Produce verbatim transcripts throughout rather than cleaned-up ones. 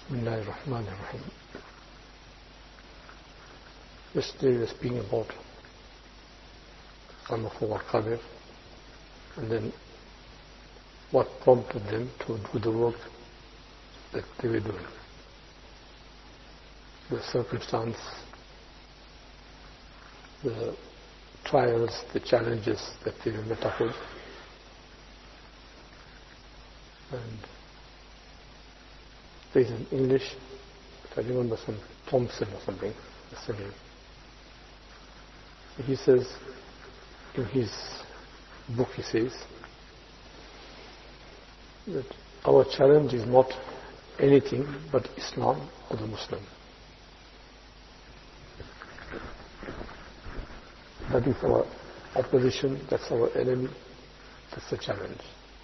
Bismillahir Rahmanir Rahim. Yesterday we were speaking about some of our Qabir and then what prompted them to do the work that they were doing. The circumstance, the trials, the challenges that they were met up with. And there's in English, I remember some Thompson or something, that's the name. He says, in his book he says, that our challenge is not anything but Islam or the Muslim. That is our opposition, that's our enemy, that's the challenge.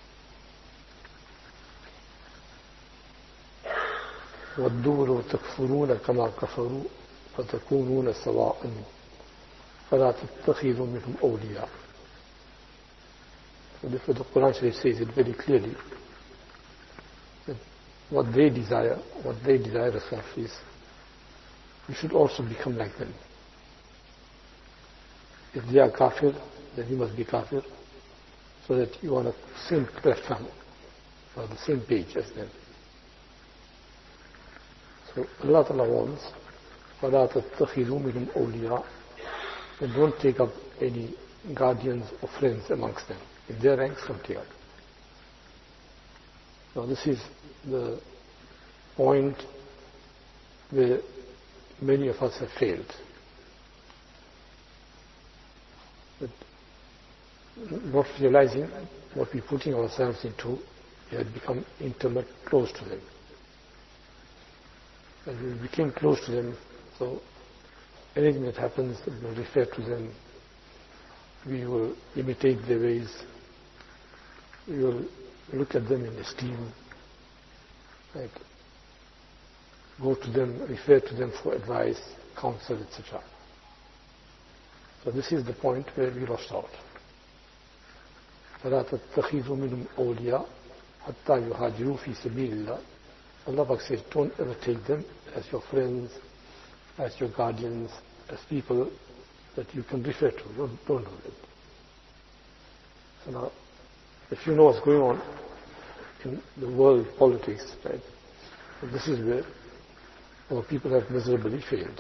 وَالدُّورُ تَكْفُرُونَ كَمَا كَفَرُوا فَتَكُونُونَ سَوَاءً فَلَا تَتَّخِذُوا مِنْهُمْ أَوْلِيَاءَ. So therefore the Quran Sharif says it very clearly that what they desire, what they desire themselves is, you should also become like them. If they are kafir, then you must be kafir, so that you are on the same platform, or the same page as them. So Allah Ta'ala wants, فَلَا تَتَّخِذُوا مِنْهُمْ أَوْلِيَاءَ, and don't take up any guardians or friends amongst them. In their ranks, don't take up. Now this is the point where many of us have failed. But not realizing what we're putting ourselves into, we had become intimate, close to them. And we became close to them, so anything that happens, we will refer to them, we will imitate their ways, we will look at them in esteem, right? Go to them, refer to them for advice, counsel, et cetera. So this is the point where we lost out. فَلَا تَتَّخِذُوا مِنْهُمْ أَوْلِيَاءَ حَتَّى يُهَاجِرُوا فِي سَبِيلِ اللَّهِ. Allah says, don't ever take them as your friends, as your guardians, as people that you can refer to. Don't, don't do that. So now, if you know what's going on in the world politics, right, this is where our people have miserably failed.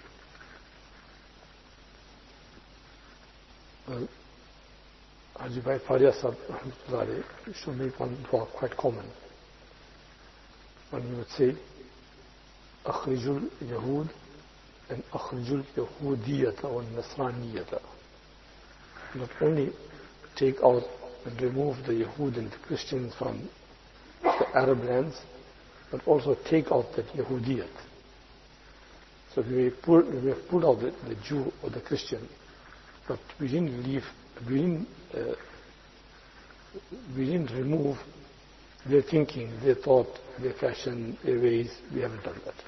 Well, Haji Bhai Faria Sahib used to make one dua quite common. When he would say, أخرجوا اليهود and أخرجوا اليهودية والنصرانية. Not only take out and remove the Yahud and the Christians from the Arab lands, but also take out that Yahudiyat. So we pull, we have pulled out the, the Jew or the Christian, but we didn't leave, we didn't, uh, we didn't remove their thinking, their thought, their fashion, their ways. We haven't done that.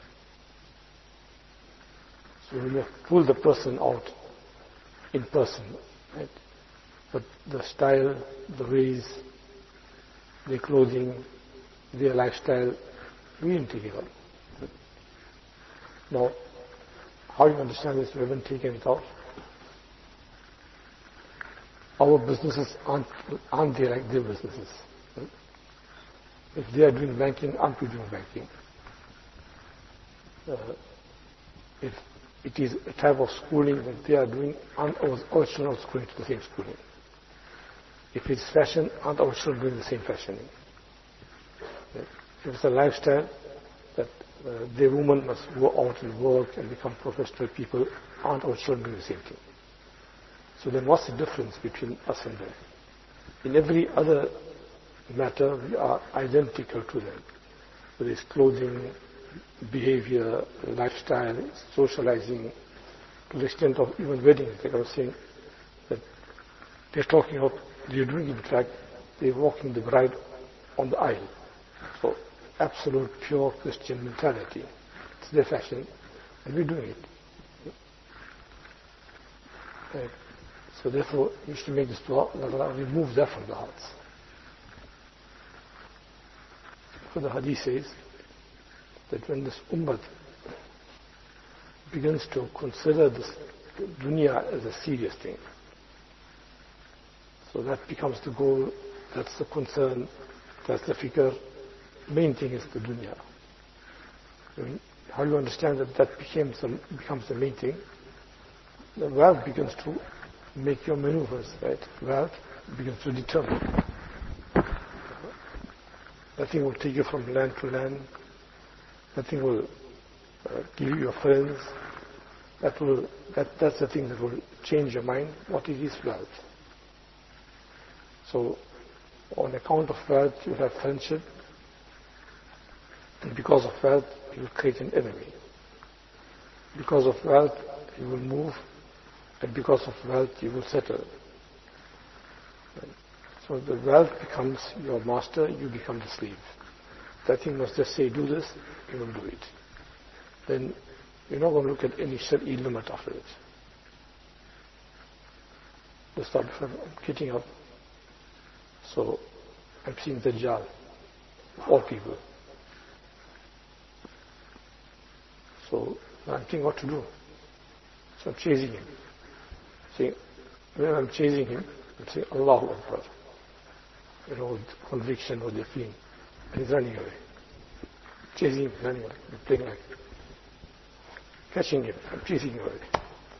So we have pulled the person out in person, right? But the style, the ways, their clothing, their lifestyle, we didn't take it out. Now, how do you understand this? We haven't taken it out. Our businesses aren't, aren't they like their businesses? Right? If they are doing banking, aren't we doing banking? Uh, if it is a type of schooling that they are doing, aren't our children also going to the same schooling? If it's fashion, aren't our children doing the same fashioning? Right? If it's a lifestyle that uh, the woman must go out and work and become professional people, aren't our children doing the same thing? So then what's the difference between us and them? In every other matter, we are identical to them. Whether it's clothing, behavior, lifestyle, socializing, to the extent of even weddings. Like I was saying, that they're talking about, they're doing in fact, they're walking the bride on the aisle. So absolute pure Christian mentality. It's their fashion, and we're doing it. Right. So therefore, you should make this dua, Allah remove that from the hearts. For the hadith says, that when this ummah begins to consider this dunya as a serious thing, so that becomes the goal, that's the concern, that's the fikr. Main thing is the dunya. I mean, how do you understand that that becomes the, becomes the main thing? The wealth begins to make your maneuvers, right? Wealth begins to determine. Nothing will take you from land to land. Nothing will uh, give you your friends. That will, that, that's the thing that will change your mind. What it is wealth. So, on account of wealth, you have friendship. And because of wealth, you will create an enemy. Because of wealth, you will move. And because of wealth, you will settle. So the wealth becomes your master, you become the slave. That thing must just say, do this, you will do it. Then you're not going to look at any Shar'i limit after it. Just start from getting up. So I'm seeing Dajjal, of all people. So I'm thinking what to do. So I'm chasing him. Saying, when I'm chasing him, I'm saying, Allahu Akbar. You know, with conviction, what they're feeling. And he's running away. Chasing him, running away. I'm playing like catching him, I'm chasing him away.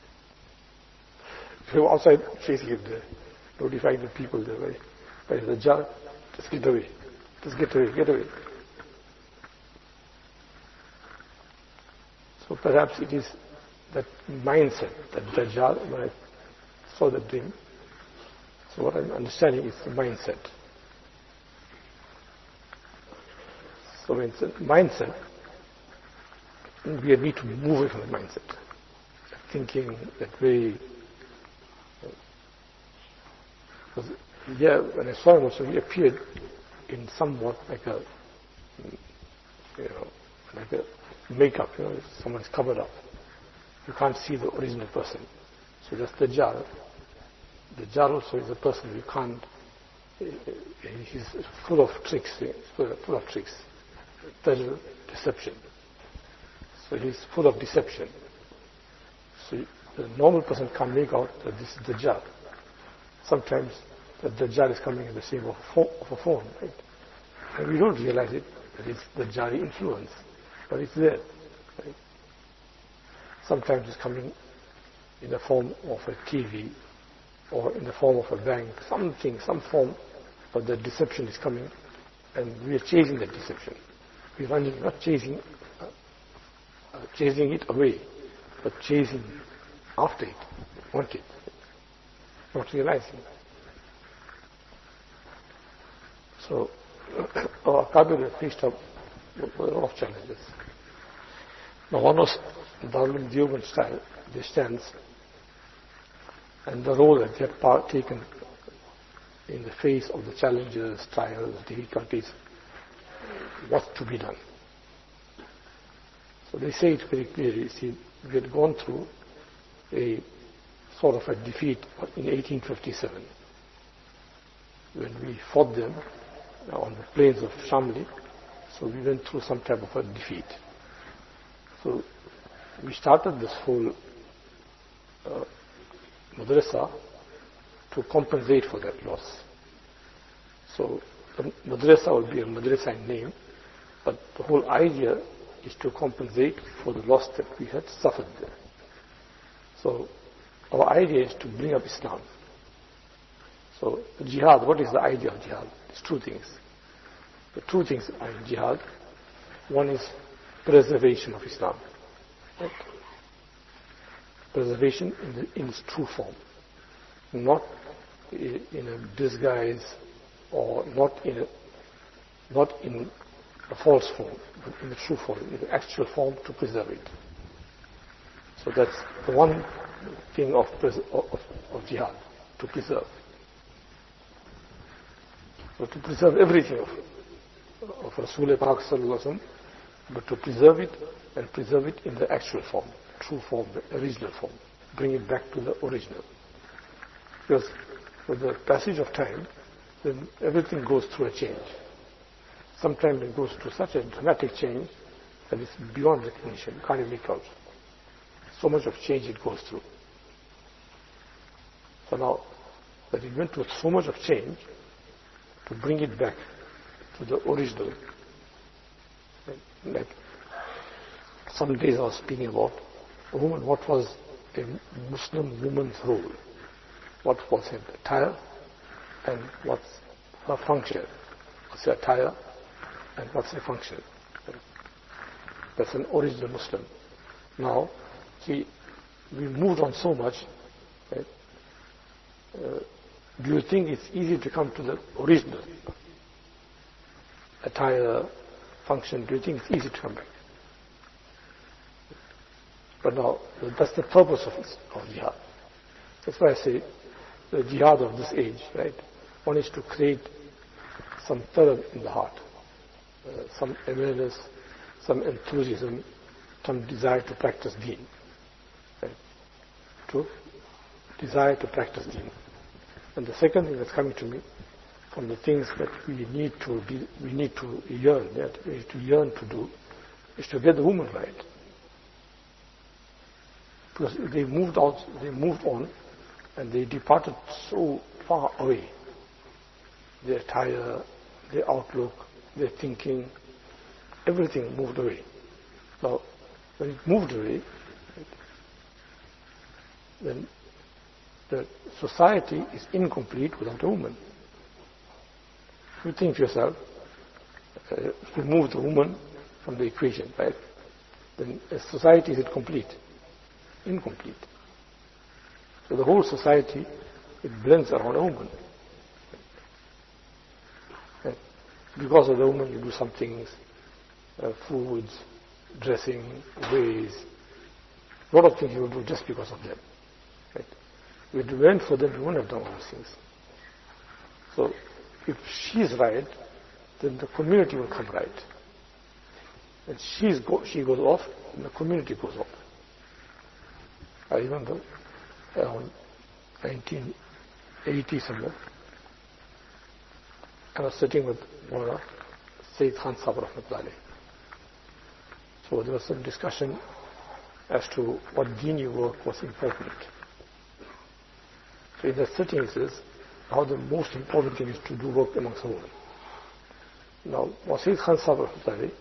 So outside, chasing him there. Notifying the people there, right? By the jar, just get away. Just get away, get away. So perhaps it is that mindset, that Dajjal, when I saw that dream, so what I'm understanding is the mindset. So when it's a mindset, we need to move away from the mindset. Thinking that way. Because yeah, when I saw him also, he appeared in somewhat like a, you know, like a makeup, you know, someone's covered up. You can't see the original person. So that's the Dajjal. The Dajjal also is a person you can't, he's full of tricks, full of tricks. Dajjal, deception. So he's full of deception. So the normal person can't make out that this is Dajjal. Sometimes the Dajjal is coming in the shape of a form, of a form, right? And we don't realize it, that it's the Dajjali influence, but it's there, right? Sometimes it's coming in the form of a T V or in the form of a bank, something, some form of the deception is coming, and we are chasing that deception. We're running, not chasing, uh, uh, chasing it away, but chasing after it, want it, not realizing it. So, our Kabir has faced up with a lot of challenges. Now, one was Darul Deoband style, they stands, and the role that they have partaken in the face of the challenges, trials, difficulties, what to be done. So they say it very clearly. See, we had gone through a sort of a defeat in eighteen fifty-seven when we fought them on the plains of Shamli. So we went through some type of a defeat. So we started this whole uh, madrasa to compensate for that loss. So the madrasa will be a madrasa in name, but the whole idea is to compensate for the loss that we had suffered there. So our idea is to bring up Islam. So the jihad, what is the idea of jihad? It's two things. The two things in jihad. One is preservation of Islam. Right? Preservation in, the, in its true form. Not in a disguise or not in a, not in a false form, but in the true form, in the actual form, to preserve it. So that's the one thing of, of, of jihad, to preserve. So to preserve everything of, of Rasulullah Pak Sallallahu Alaihi Wasallam, but to preserve it and preserve it in the actual form, true form, the original form. Bring it back to the original. Because with the passage of time, then everything goes through a change. Sometimes it goes through such a dramatic change that is beyond recognition. You can't even make out. So much of change it goes through. So now that it went through so much of change, to bring it back to the original, like some days I was speaking about a woman, what was a Muslim woman's role, what was her attire, and what's her function, what's her attire, and what's her function. That's an original Muslim. Now, see, we moved on so much. Right? Uh, do you think it's easy to come to the original attire, function? Do you think it's easy to come back? But now, that's the purpose of, of jihad. That's why I say the jihad of this age, right? One is to create some third in the heart, uh, some awareness, some enthusiasm, some desire to practice deen. Right? To desire to practice deen. And the second thing that's coming to me, from the things that we need to be, we need to yearn, that we need to yearn to do, is to get the woman right. Because they moved out, they moved on, and they departed so far away. Their attire, their outlook, their thinking, everything moved away. Now, when it moved away, then the society is incomplete without a woman. You think to yourself, uh, remove the woman from the equation, right? Then a society is complete, incomplete. So the whole society, it blends around a woman. Right? Because of the woman, you do some things, uh, foods, dressing, ways, a lot of things you will do just because of them. Right? If it weren't for them, you wouldn't have done all those things. So, if she's right, then the community will come right. And she's go, she goes off, and the community goes off. I remember around nineteen eighty somewhere, I was sitting with Mawlana Sayyid Khan Sahib Rahmatullahi. So there was some discussion as to what Deeni work was important. So in that sitting he says, how the most important thing is to do work amongst the women. Now, Sayyid Khan Sahib Rahmatullahi,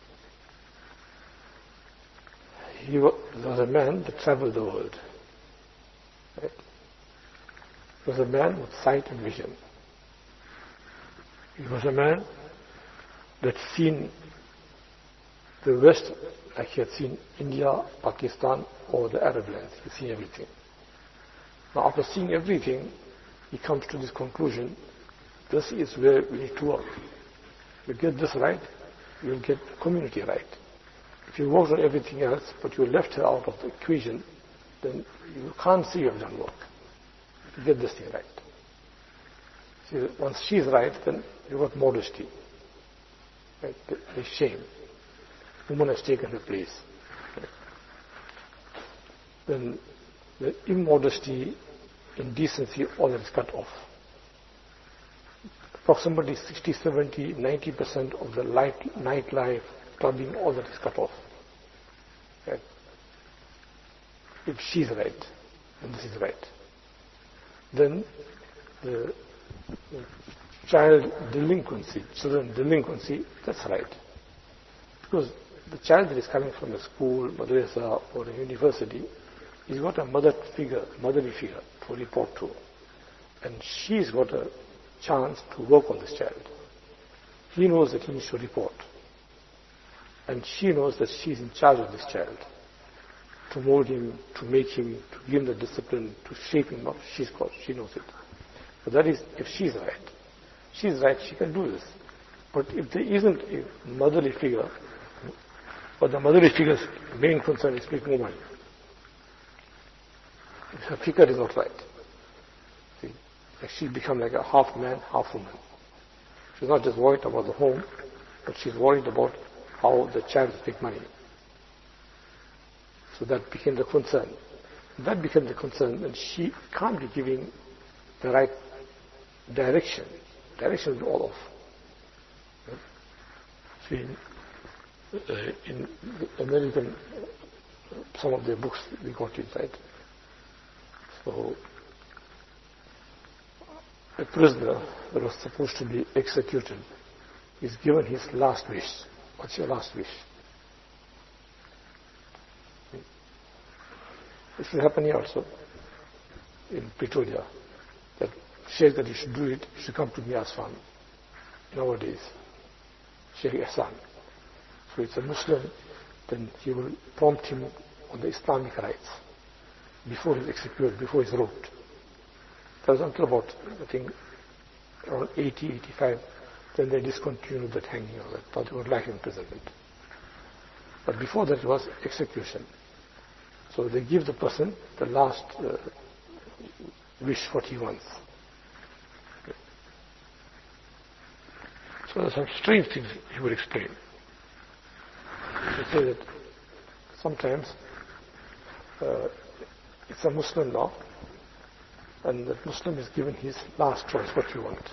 he was a man that traveled the world. Right? He was a man with sight and vision. He was a man that seen the West, like he had seen India, Pakistan, or the Arab lands. He had seen everything. Now, after seeing everything, he comes to this conclusion: this is where we need to work. If you get this right, you will get the community right. If you work on everything else, but you left her out of the equation, then you can't see you have done work. If you get this thing right. See, once she's right, then you've got modesty. Right? The, the shame. Woman has taken her place. Right? Then the immodesty, indecency, all that is cut off. Approximately sixty, seventy, ninety percent of the light, nightlife, clubbing, all that is cut off. Right? If she's right, and this is right, then the, the child delinquency, children delinquency, that's right. Because the child that is coming from a school, madrasa, or a university, he's got a mother figure, motherly figure to report to. And she's got a chance to work on this child. He knows that he needs to report. And she knows that she's in charge of this child. To mold him, to make him, to give him the discipline, to shape him up. She's got, she knows it. But that is, if she's right. She's right, she can do this. But if there isn't a motherly figure, but the motherly figure's main concern is making money. If her figure is not right, see, she'll become like a half man, half woman. She's not just worried about the home, but she's worried about how the child will make money. So that became the concern. That became the concern, and she can't be giving the right direction. Direction will be all off. See, uh, in the American, some of their books we got it, right? So, a prisoner that was supposed to be executed is given his last wish. What's your last wish? This will happen here also, in Pretoria, that Sheikh that you should do it, you should come to me as one. Nowadays, Sheikh Ihsan. So it's a Muslim, then he will prompt him on the Islamic rights before he's executed, before he's roped. That was until about, I think, around eighty, eighty-five, then they discontinued that hanging of that, thought they would like imprisonment. But before that it was execution. So they give the person the last uh, wish what he wants. So there are some strange things he would explain. He say that sometimes uh, it's a Muslim law, and that Muslim is given his last choice, what you want.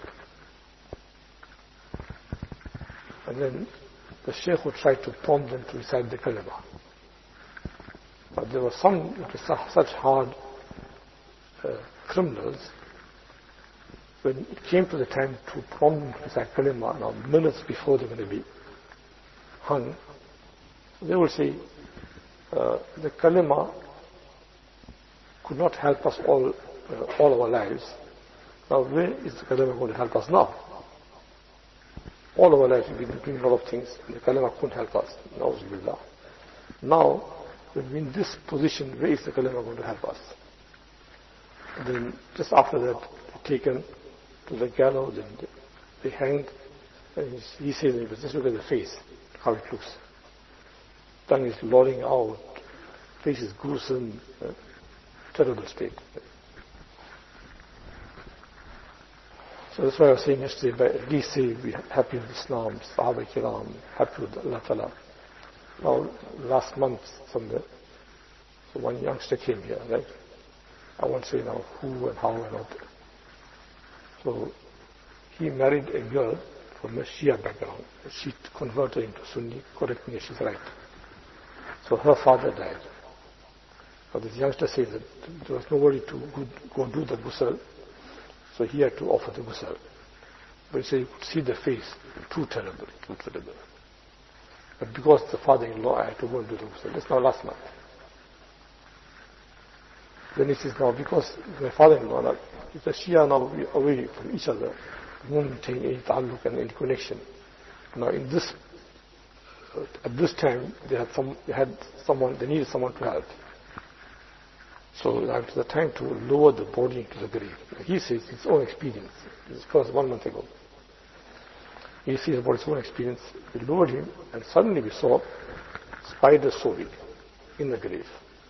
And then the Shaykh would try to prompt them to recite the kalima. But there were some such hard uh, criminals, when it came to the time to prompt them to recite kalima, now minutes before they were going to be hung, they would say, uh, the kalima could not help us all, uh, all our lives. Now where is the kalima going to help us now? All our lives we've been doing a lot of things, and the kalima couldn't help us. Na'uzubillah. Now, when we're in this position, where is the kalima going to help us? And then just after that, they're taken to the gallows and they hanged. And he says, just look at the face, how it looks. Tongue is lolling out, face is gruesome, uh, terrible state. So that's why I was saying yesterday, by at least say we are happy with Islam, Sahaba Kiram, happy with Allah Ta'ala. Now, last month, somewhere, so one youngster came here, right? I won't say now who and how and what. So, he married a girl from a Shia background. She converted into Sunni, correct me if she's right. So her father died. So this youngster said that there was nobody to go do the ghusl, so he had to offer the ghusl. But he said, you could see the face, too terrible, too terrible. But because the father-in-law, I had to go and do the ghusl. That's now last month. Then he says, now because my father-in-law, if the Shia now away from each other, we won't maintain any ta'alluq and any connection. Now in this, uh, at this time, they had some, they had someone, they needed someone to help. So now it was the time to lower the body into the grave. He says his own experience. This is first one month ago. He says about his own experience. We lowered him, and suddenly we saw spiders so big in the grave.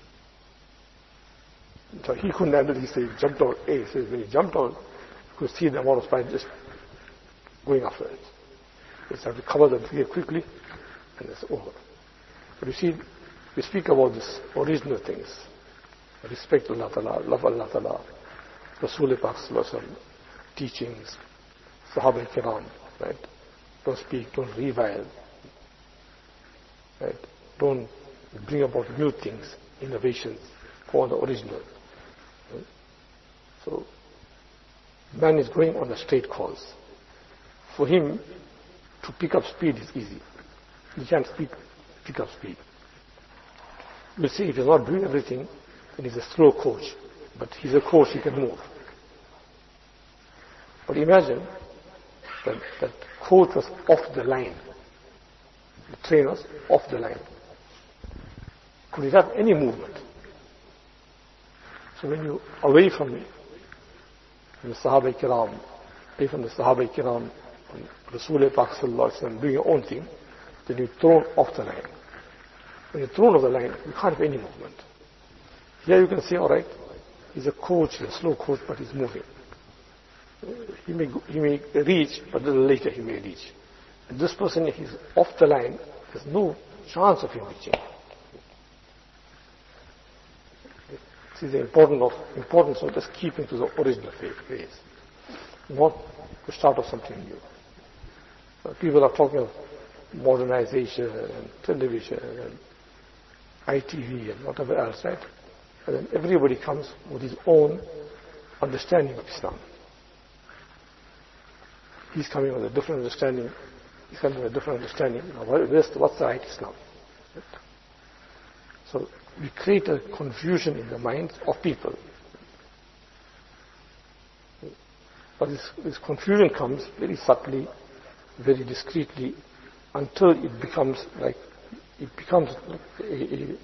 So he couldn't handle it. He said, he jumped out. He says, when he jumped out, you could see the amount of spiders just going after it. He had to cover the grave quickly, and it's over. But you see, we speak about this original things. Respect Allah Ta'ala, love Allah Ta'ala, Rasul Pak teachings, Sahaba Kiram, right? Don't speak, don't revile, right? Don't bring about new things, innovations, for the original. Right? So, man is going on a straight course. For him, to pick up speed is easy. He can't speak, pick up speed. You see, if he's not doing everything, then he's a slow coach. But he's a coach, he can move. But imagine that that coach was off the line. The train was off the line. Could he have any movement? So when you away from me, from the Sahaba Kiram, away from the Sahaba Kiram, from Rasul Pak Sallallahu Alaihi Wasallam, doing your own thing, then you're thrown off the line. When you're thrown off the line, you can't have any movement. Here you can say, all right, he's a coach, he's a slow coach, but he's moving. He may, he may reach, but a little later he may reach. And this person, if he's off the line, there's no chance of him reaching. This is the importance of, importance of just keeping to the original phase, not to start off something new. So people are talking of modernization and television and I T V and whatever else, right? And then everybody comes with his own understanding of Islam. He's coming with a different understanding. He's coming with a different understanding. Now, what's the right Islam? Right? So we create a confusion in the minds of people. But this, this confusion comes very subtly, very discreetly, until it becomes like it becomes a, a,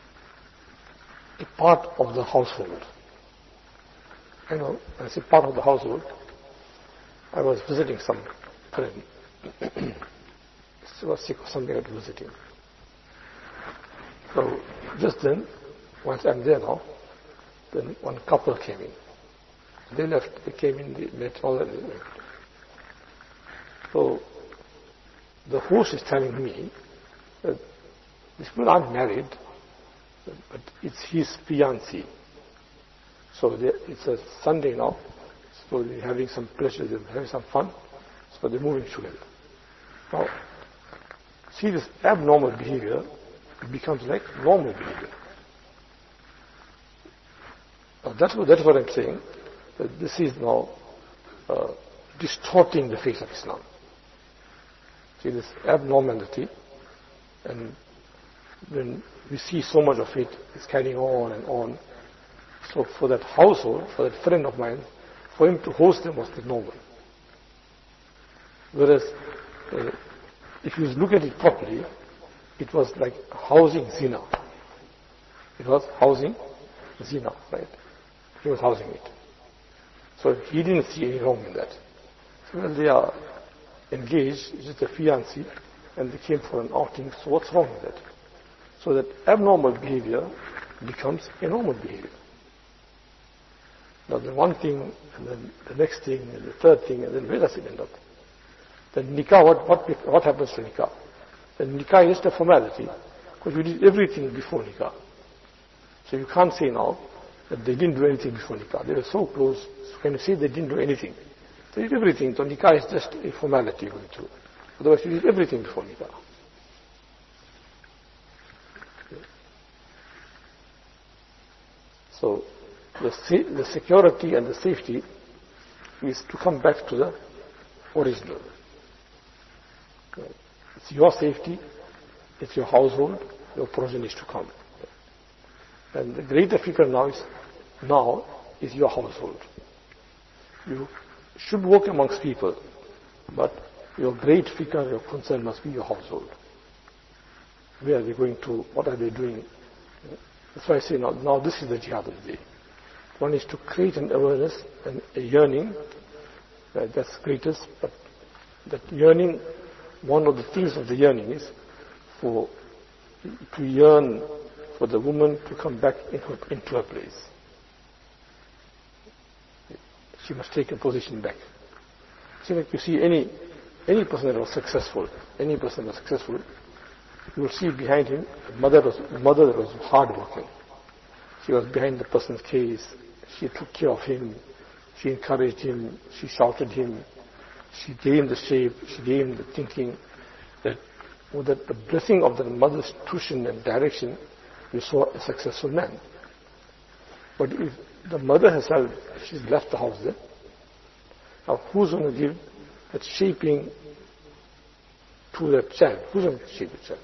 a part of the household. You know, when I say part of the household, I was visiting some friend. He was sick or something, I was visiting. So just then, once I'm there now, then one couple came in. They left, they came in, they met all and they left. So the host is telling me that these people aren't married, but it's his fiancée. So they, it's a Sunday now, so they're having some pleasure, they're having some fun, so they're moving together. Now, see this abnormal behavior, it becomes like normal behavior. Now that's what, that's what I'm saying, that this is now uh, distorting the face of Islam. See this abnormality, and when we see so much of it, it's carrying on and on. So for that household, for that friend of mine, for him to host them was the normal. Whereas, uh, if you look at it properly, it was like housing zina. It was housing zina, right? He was housing it. So he didn't see any wrong in that. So when they are engaged, it's just a fiancé, and they came for an outing, so what's wrong with that? So that abnormal behavior becomes a normal behavior. Now the one thing, and then the next thing, and the third thing, and then where does it end up? Then nikah, what, what, what happens to nikah? Then nikah is just a formality, because you did everything before nikah. So you can't say now that they didn't do anything before nikah. They were so close, so can you say they didn't do anything? They did everything, so nikah is just a formality going through. Otherwise you did everything before nikah. So the, the security and the safety is to come back to the original. It's your safety, it's your household, your progeny is to come. And the greater fikr now is, now is your household. You should work amongst people, but your great fikr, your concern must be your household. Where are they going to? What are they doing? That's why I say now, now this is the jihad of the day. One is to create an awareness and a yearning, uh, that's greatest, but that yearning, one of the things of the yearning is for, to yearn for the woman to come back into, into her place. She must take a position back. See, like you see any, any person that was successful, any person that was successful, you will see behind him a mother, was, a mother that was hard working. She was behind the person's case. She took care of him. She encouraged him. She shouted him. She gave him the shape. She gave him the thinking. That with the, the blessing of the mother's tuition and direction, you saw a successful man. But if the mother herself, she's left the house there, now who's going to give that shaping to that child? Who's going to shape the child?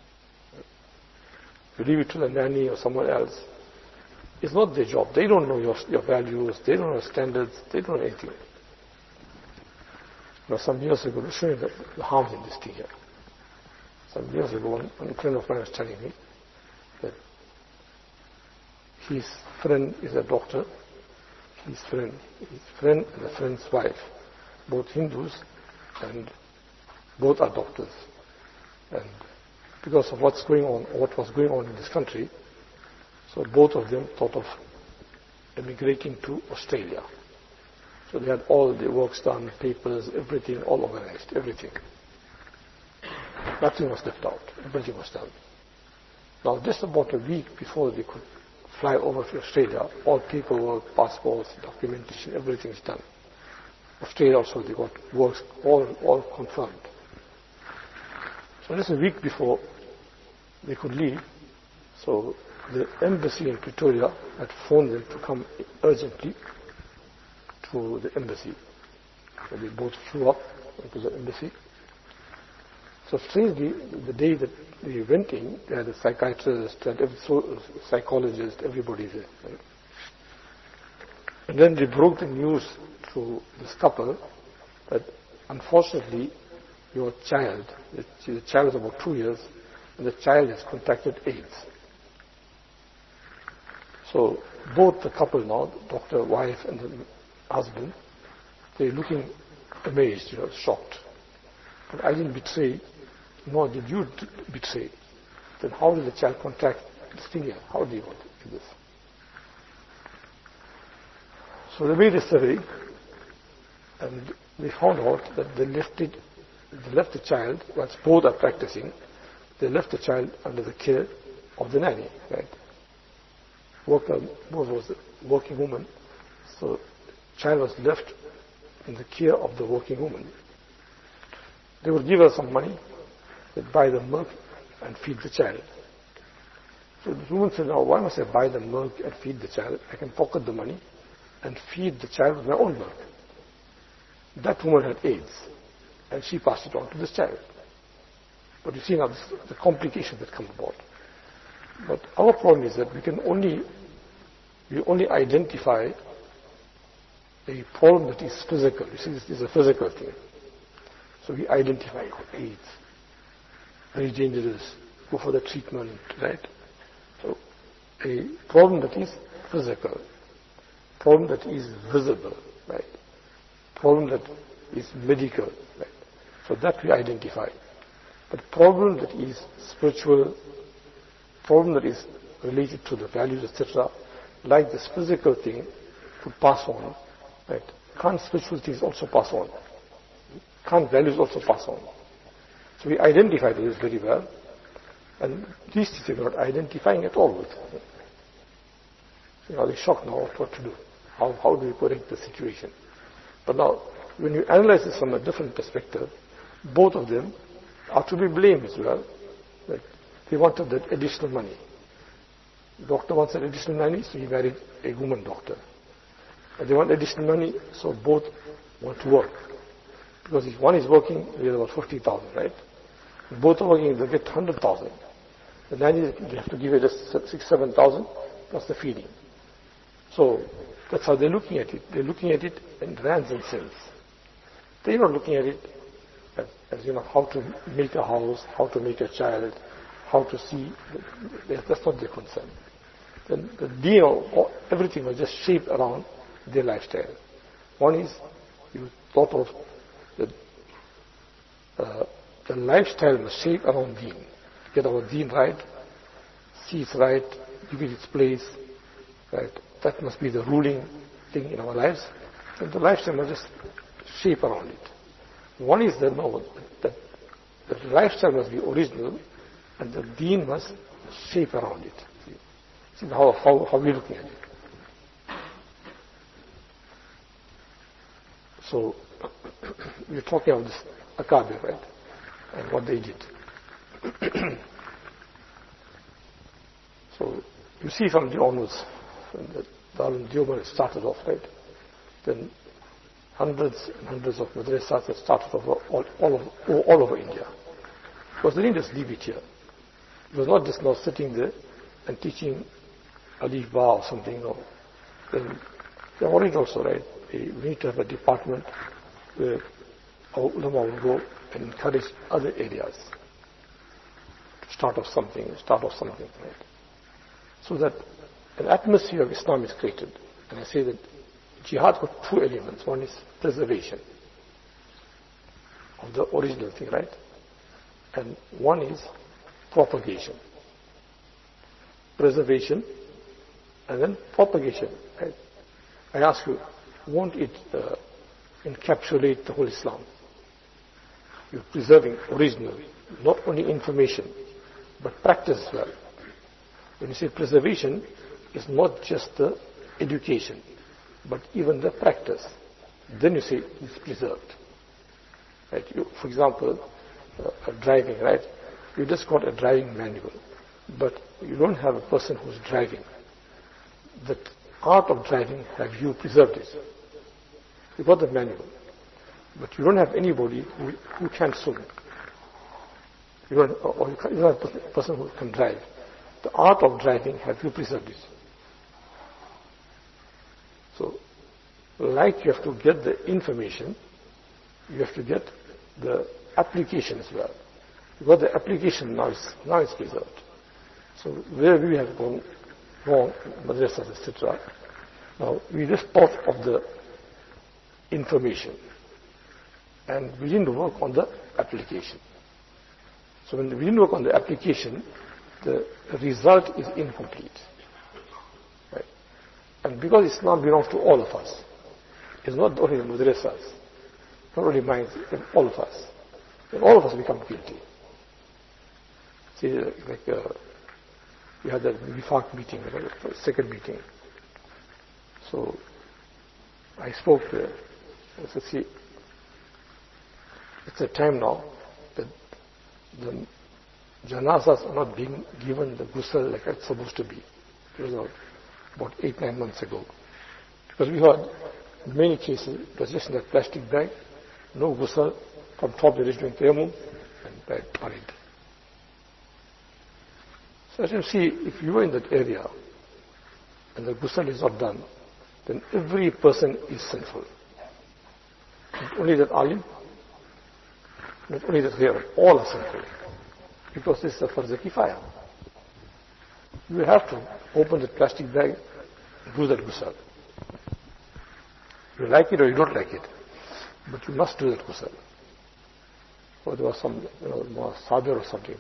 You leave it to the nanny or someone else. It's not their job. They don't know your, your values. They don't know standards. They don't know anything. Now, some years ago, to show you the, the harms in this thing here. Some years ago, one, one friend of mine was telling me that his friend is a doctor. His friend, his friend and a friend's wife, both Hindus, and both are doctors. And because of what's going on, or what was going on in this country, so both of them thought of emigrating to Australia. So they had all the works done, papers, everything, all organized, everything. Nothing was left out. Everything was done. Now, just about a week before they could fly over to Australia, all paperwork, passports, documentation, everything is done. Australia also, they got works all, all confirmed. So just a week before they could leave, so the embassy in Pretoria had phoned them to come urgently to the embassy. So they both flew up into the embassy. So strangely, the day that they went in, they had a psychiatrist, and every, so, psychologist, everybody there. Right? And then they broke the news to this couple that unfortunately your child, the, the child was about two years, and the child has contracted AIDS. So both the couple now, doctor, wife, and the husband, they're looking amazed, you know, shocked. But I didn't betray, nor did you betray. Then how did the child contract this thing here? How do you want to do this? So they made a survey, and they found out that they left it, they left the child, once both are practicing, they left the child under the care of the nanny, right? Worker, both was a working woman, so the child was left in the care of the working woman. They would give her some money, they'd buy the milk and feed the child. So the woman said, now why must I buy the milk and feed the child? I can pocket the money and feed the child with my own milk. That woman had AIDS, and she passed it on to this child. But you see now this, the complications that come about. But our problem is that we can only, we only identify a problem that is physical. You see, this is a physical thing. So we identify AIDS, very dangerous, go for the treatment, right? So a problem that is physical, problem that is visible, right? Problem that is medical, right? So that we identify. But problem that is spiritual, problem that is related to the values, et cetera, like this physical thing, to pass on, right? Can't spiritual things also pass on? Can't values also pass on? So we identify this very well, and these things are not identifying at all with. You know, they're shocked now what to do. How, how do we correct the situation? But now, when you analyze this from a different perspective, both of them are to be blamed as well. That they wanted that additional money. The doctor wants an additional money, so he married a woman doctor. And they want additional money, so both want to work. Because if one is working, they get about fifty thousand, right? If both are working, they get one hundred thousand. The nanny, they have to give it just six, seven thousand plus the feeding. So that's how they're looking at it. They're looking at it in rands and cents. They're not looking at it as, as you know, how to make a house, how to make a child, how to see. That's not their concern. The, the deal, everything was just shaped around their lifestyle. One is, you thought of the, uh, the lifestyle was shaped around deen. Get our deen right, see it's right, give it its place, right? That must be the ruling thing in our lives. And the lifestyle must just shape around it. One is that no, that the lifestyle must be original, and the deen must shape around it. See, see how, how, how we're looking at it. So, we're talking about this Akabir, right? And what they did. So, you see from the onwards, when the Darul Deoband started off, right? Then hundreds and hundreds of madrasas that started off all, all, over, all over India. Because they didn't just leave it here. It was not just now sitting there and teaching Alif Ba or something, no. Then they already also, right? We need to have a department where our ulama will go and encourage other areas to start off something, start off something, right? So that an atmosphere of Islam is created. And I say that jihad got two elements. One is preservation of the original thing, right? And one is propagation. Preservation and then propagation, right? I ask you, won't it uh, encapsulate the whole Islam? You're preserving original, not only information, but practice as well. When you say preservation, it's not just the education, but even the practice. Then you say it's preserved. Right? You, for example, uh, driving, right? You just got a driving manual, but you don't have a person who's driving. The art of driving, have you preserved it? You got the manual, but you don't have anybody who, who can swim. You don't, or you, can, you don't have a person who can drive. The art of driving, have you preserved it? So, like you have to get the information, you have to get the application as well. You got the application, now it's, now it's preserved. So where we have gone wrong, madrasas, et cetera. Now we just thought of the information and we didn't work on the application. So when we didn't work on the application, the result is incomplete. Right? And because Islam belongs to all of us, it's not only the madrasas, not only mine, all of us. And all of us become guilty. See, like uh, we had that Wifaq meeting, the second meeting. So I spoke there. I said, see, it's a time now that the janazas are not being given the ghusl like it's supposed to be. It was about eight, nine months ago. Because we heard in many cases it was just in a plastic bag, no ghusl, from top they're just doing tayammum and buried. So as you see, if you are in that area and the ghusl is not done, then every person is sinful. Not only that alim, not only that here, all are sinful. Because this is a farz kifaya. You have to open the plastic bag and do that ghusl. You like it or you don't like it, but you must do that ghusl. Or there was some, you know, more sabir or something.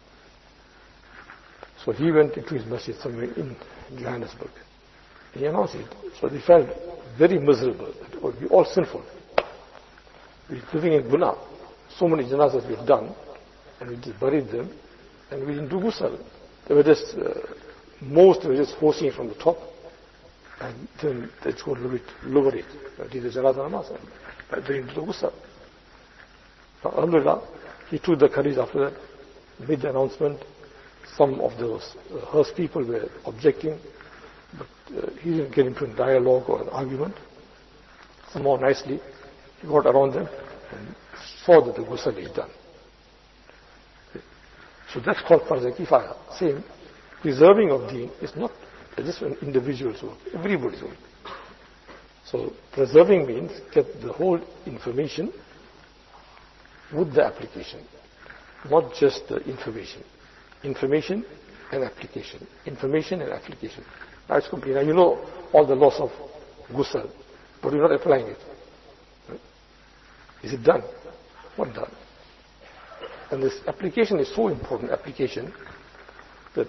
So he went into his masjid somewhere in Johannesburg. He announced it. So they felt very miserable. Oh, we're all sinful. We're living in Guna. So many janazas we've done, and we just buried them, and we didn't do ghusl. They were just, uh, most were just forcing it from the top, and then they just go lower it, lower it. Did the janaza namaz, and they didn't do ghusl. So, alhamdulillah, he took the courage after that, made the announcement. Some of those uh, Hearst people were objecting, but uh, he didn't get into a dialogue or an argument. Somehow nicely, he got around them and saw that the ghusl is done. Okay. So that's called farz kifaya. Same, preserving of deen is not just an individual's work, everybody's work. So preserving means get the whole information with the application, not just the information. Information and application. Information and application. Now it's complete. Now you know all the laws of ghusl, but you're not applying it. Right? Is it done? What done? And this application is so important, application, that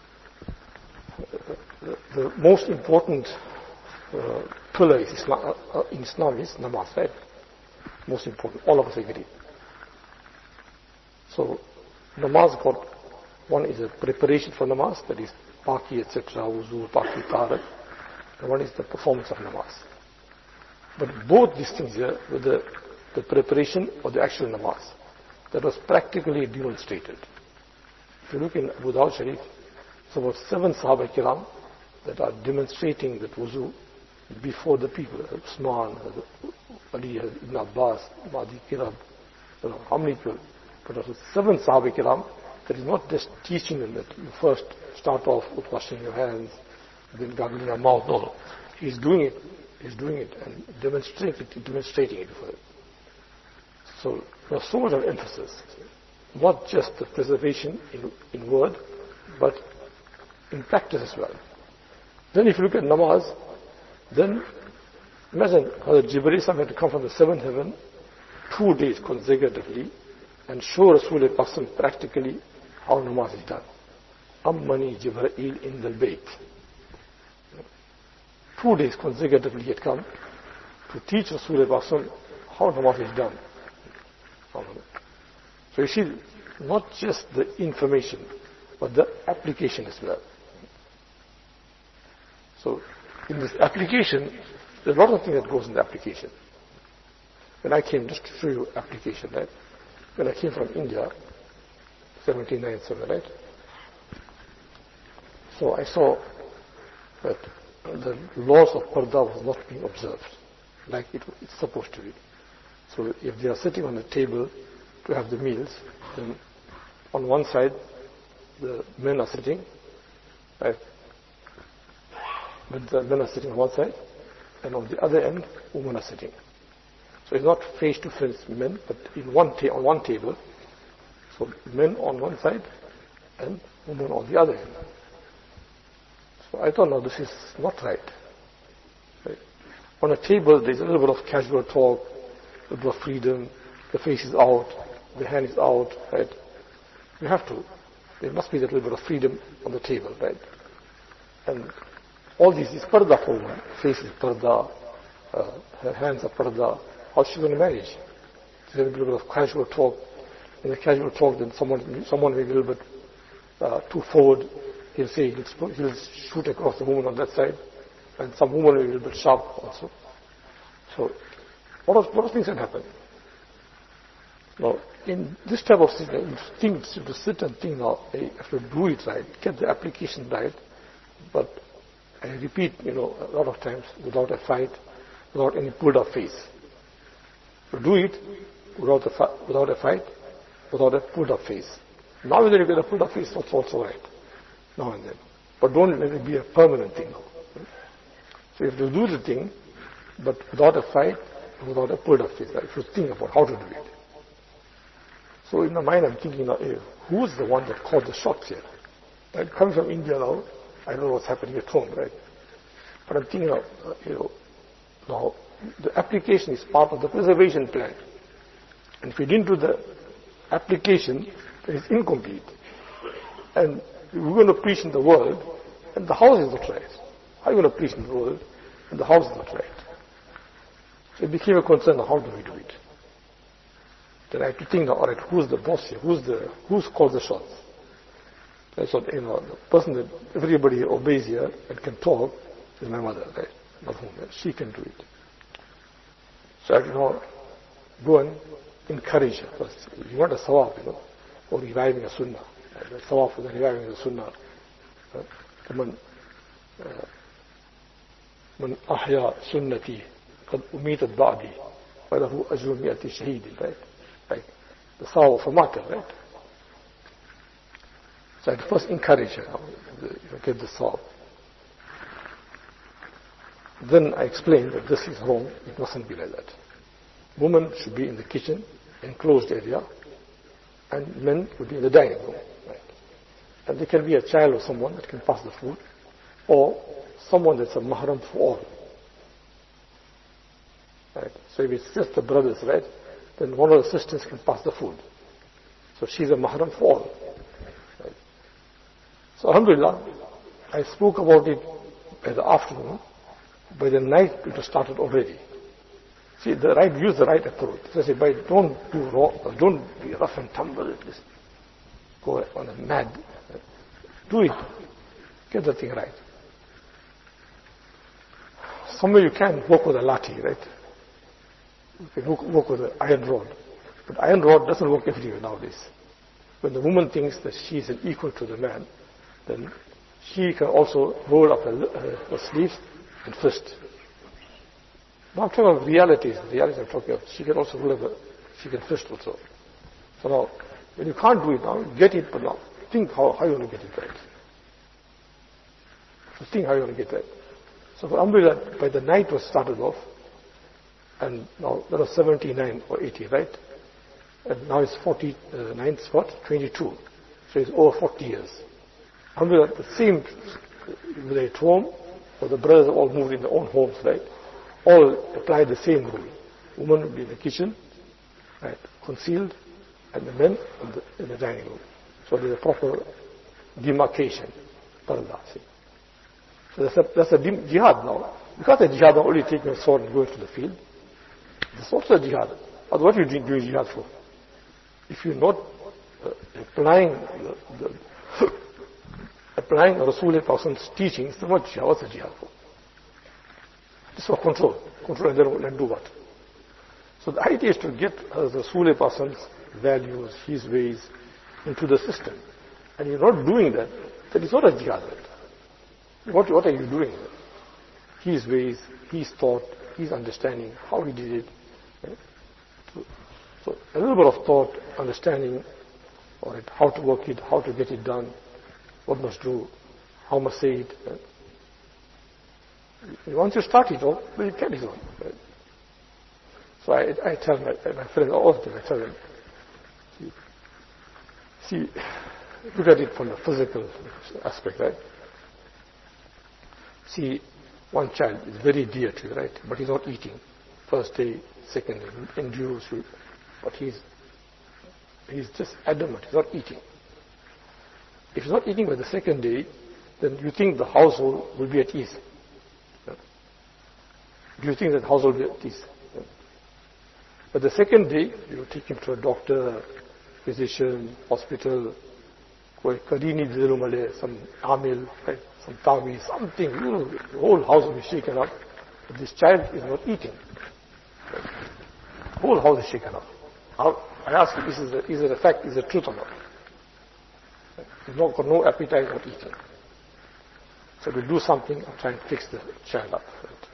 the, the most important uh, pillar is Islam, uh, in Islam is namaz, right? Most important. All of us agree. So namaz got one is a preparation for namaz, that is paki, et cetera, wuzu, paki, tarak. And one is the performance of namaz. But both these things here, were the, the preparation or the actual namaz, that was practically demonstrated. If you look in Abu Dawud Sharif, it's about seven Sahaba Kiram that are demonstrating that wuzu before the people. Usman, Ali, Ibn Abbas, Mahdi Kirab, you know, how many people? But also seven Sahaba Kiram. That is not just teaching them that you first start off with washing your hands, then gargling your mouth. No, no. He's doing it. He's doing it and demonstrating it, demonstrating it for them. So there's so much of emphasis, not just the preservation in, in word, but in practice as well. Then if you look at namaz, then imagine Hazrat Jibreel had to come from the seventh heaven two days consecutively and show Rasul practically how namaz is done. Ammani Jibreel in the Bayt. Two days consecutively he had come to teach Rasul how namaz is done. So you see, not just the information, but the application as well. So in this application, there's a lot of things that goes in the application. When I came, just to show you application, right? When I came from India, seventy-nine, somewhere, right? So I saw that the laws of parda was not being observed like it, it's supposed to be. So if they are sitting on the table to have the meals, then on one side the men are sitting, right? But the men are sitting on one side, and on the other end, women are sitting. So it's not face-to-face men, but in one ta- on one table. So men on one side, and women on the other end. So I thought, no, this is not right. right. On a table, there's a little bit of casual talk, a little bit of freedom. The face is out, the hand is out, right? You have to. There must be a little bit of freedom on the table, right? And all this is parda for women. Face is parda, uh, her hands are parda. How's she going to manage? There's a little bit of casual talk. In the casual talk, then someone, someone will be a little bit uh, too forward. He'll say, he'll, he'll shoot across the woman on that side, and some woman will be a little bit sharp also. So, a lot of, lot of things can happen. Now, in this type of thing, to sit and think now, I have to do it right, get the application right, but I repeat, you know, a lot of times, without a fight, without any pulled-up face. So do it without a, fi- without a fight, without a pulled-up face. Now and then you get a pulled-up face, that's also right. Now and then. But don't let it be a permanent thing now. So you have to do the thing, but without a fight, without a pulled-up face. Right? You should think about how to do it. So in my mind I'm thinking now, hey, who's the one that called the shots here? Right? Coming from India now, I don't know what's happening at home, right? But I'm thinking of, uh, you know, now the application is part of the preservation plan. And if we didn't do the application, then it's incomplete. And we're going to preach in the world, and the house is not right. How are you going to preach in the world, and the house is not right? So it became a concern, how do we do it? Then I had to think now, all right, who's the boss here? Who's the, who's called the shots? I thought, you know, the person that everybody obeys here and can talk is my mother, right? Not whom, she can do it. So I had to now go and encourage her first. You want a sawab, you know, for reviving a sunnah. The sawab for the reviving the sunnah. من من أحيا سنتي قد أميتت بعدي وله أجر مئة شهيد, right? Right? The sawab for martyr, right? So I had to first encourage her, you know, get the sawab. Then I explained that this is wrong, it mustn't be like that. Women should be in the kitchen, enclosed area, and men would be in the dining room. Right? And there can be a child or someone that can pass the food, or someone that's a mahram for all. Right? So if it's just the brothers, right, then one of the sisters can pass the food. So she's a mahram for all. Right? So alhamdulillah, I spoke about it by the afternoon. By the night it was started already. See, the right, use the right approach. So I say, by don't do wrong, don't be rough and tumble, just go on a mad. Do it. Get the thing right. Somewhere you can work with a lathi, right? You can work, work with an iron rod. But iron rod doesn't work everywhere nowadays. When the woman thinks that she is an equal to the man, then she can also roll up her, her, her sleeves and fist. Now I'm talking about realities. The realities I'm talking about. She can also roll up her, she can fist also. So now, when you can't do it now, get it, but now think how, how you want to get it right. So think how you want to get it right. So for Alhamdulillah, by the night was started off, and now that was seventy-nine or eighty, right? And now it's forty-nine, it's what? twenty-two. So it's over forty years. Alhamdulillah, the same, whether at home, or the brothers all moved in their own homes, right? All apply the same rule. Women would be in the kitchen, right, concealed, and the men in the, in the dining room. So there's a proper demarcation. Parda, see. So that's a, that's a jihad now. Because the jihad not only taking a sword and going to the field, it's also a jihad. Otherwise, what are you doing jihad for? If you're not uh, applying the, the applying Rasulullah's teachings, then what jihad? What's the jihad for? It's for control. Control and then, then do what? So the idea is to get uh, Rasulullah's values, his ways, into the system, and you're not doing that, then it's not a jihad. What, what are you doing? His ways, his thought, his understanding, how he did it. Right? So, so a little bit of thought, understanding, all right, how to work it, how to get it done, what must do, how must say it. Right? Once you start it all, then it carries on. Right? So I, I tell my, my friends all the time, I tell them, see, see, look at it from the physical aspect, right? See, one child is very dear to you, right? But he's not eating. First day, second day, endures you. But he's, he's just adamant, he's not eating. If he's not eating by the second day, then you think the household will be at ease. Do you think that household will be at ease? But the second day, you take him to a doctor, physician, hospital, some amil, right? Some tawi, something, you know, the whole house will be shaken up. But this child is not eating. Right? The whole house is shaken up. I ask you, is it, is it a fact, is it truth or not? Right? He's not got no appetite, not eating. So we do something and try and fix the child up. Right?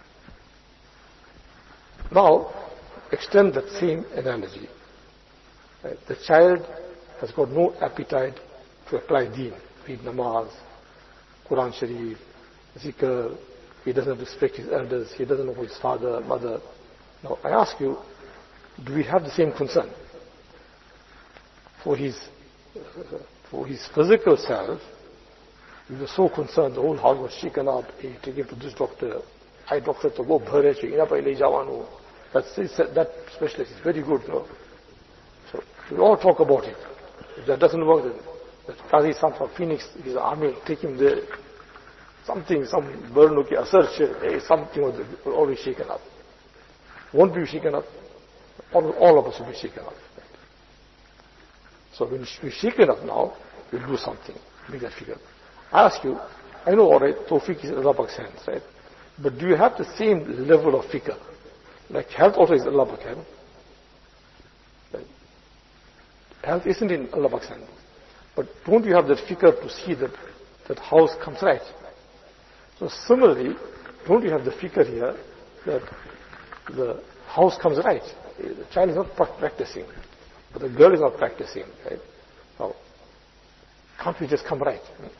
Now, extend that same analogy. Right? The child has got no appetite to apply deen, read namaz, Quran Sharif, zikr, he doesn't respect his elders, he doesn't know his father, mother. Now I ask you, do we have the same concern? For his, uh, for his physical self, we were so concerned, the whole house was shaken up, hey, take him to this doctor, eye doctor, to go bhare che, ina pa le jawanu. That's, that specialist is very good, no? So we all talk about it. If that doesn't work, then that Qazi son from Phoenix, his army, take him there. Something, some Burnuki asar, hey, something will always shaken up. Won't be shaken up. All, all of us will be shaken up. So when we shaken up now, we'll do something. Make that figure. I ask you, I know alright, Tawfiq is in Allah Pak's hands, right? But do you have the same level of fikr? Like health also is Allah Pak's hand. Right? Health isn't in Allah Pak's hand. But don't you have that fikr to see that that house comes right? So similarly, don't you have the fikr here that the house comes right? The child is not practicing, but the girl is not practicing, right? Now, can't we just come right?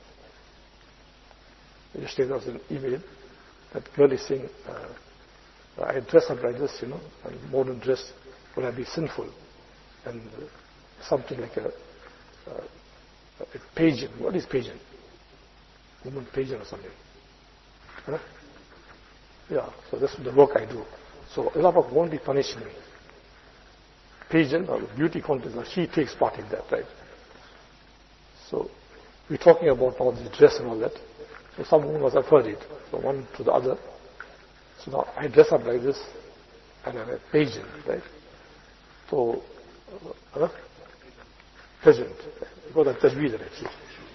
Yesterday there was an email, that girl is saying, uh, I dress up like this, you know, and modern dress, will I be sinful? And uh, something like a, uh, a pageant. What is pageant? Woman pageant or something. Huh? Yeah, so that's the work I do. So Allah won't be punishing me. Pageant or beauty contest, she takes part in that, right? So we're talking about all the dress and all that. So some women must have heard it. So one to the other. So now I dress up like this and I'm a pageant, right? So, uh, pageant. Because of tajweed actually.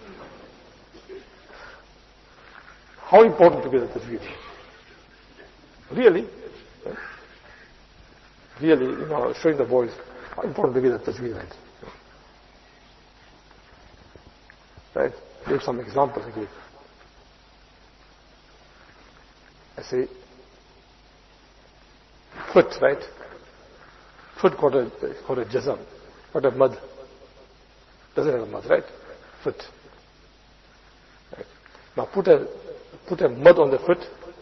How important to get the tajweed? Really? Right? Really, you know, showing the boys how important to get the tajweed right. Right? Give some examples I give. I say, foot, right? Foot got a, got a jazam, got a mud. Doesn't have a mud, right? Foot. Right. Now put a, put a mud on the foot.